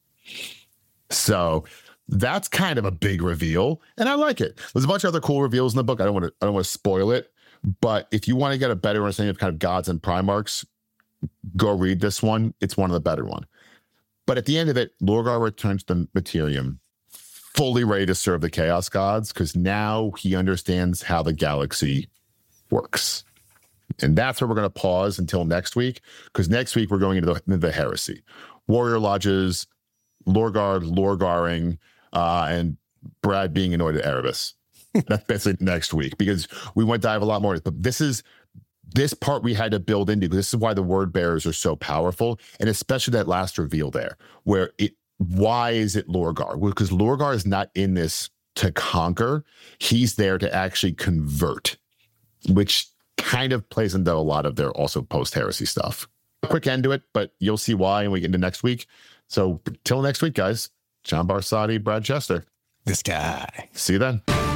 [SPEAKER 2] So that's kind of a big reveal, and I like it. There's a bunch of other cool reveals in the book. I don't want to. I don't want to spoil it. But if you want to get a better understanding of kind of gods and Primarchs, go read this one. It's one of the better one. But at the end of it, Lorgar returns to the Materium, fully ready to serve the Chaos Gods, because now he understands how the galaxy works. And that's where we're going to pause until next week, because next week we're going into the, into the heresy. Warrior Lodges, Lorgar, Lorgaring, uh, and Brad being annoyed at Erebus. That's basically next week, because we want to dive a lot more. But this is this part we had to build into, because this is why the word bearers are so powerful, and especially that last reveal there, where it, why is it Lorgar? Well, because Lorgar is not in this to conquer. He's there to actually convert, which kind of plays into a lot of their also post-heresy stuff. Quick end to it, but you'll see why when we get into next week. So till next week, guys, John Barsati, Brad Chester.
[SPEAKER 3] This guy.
[SPEAKER 2] See you then.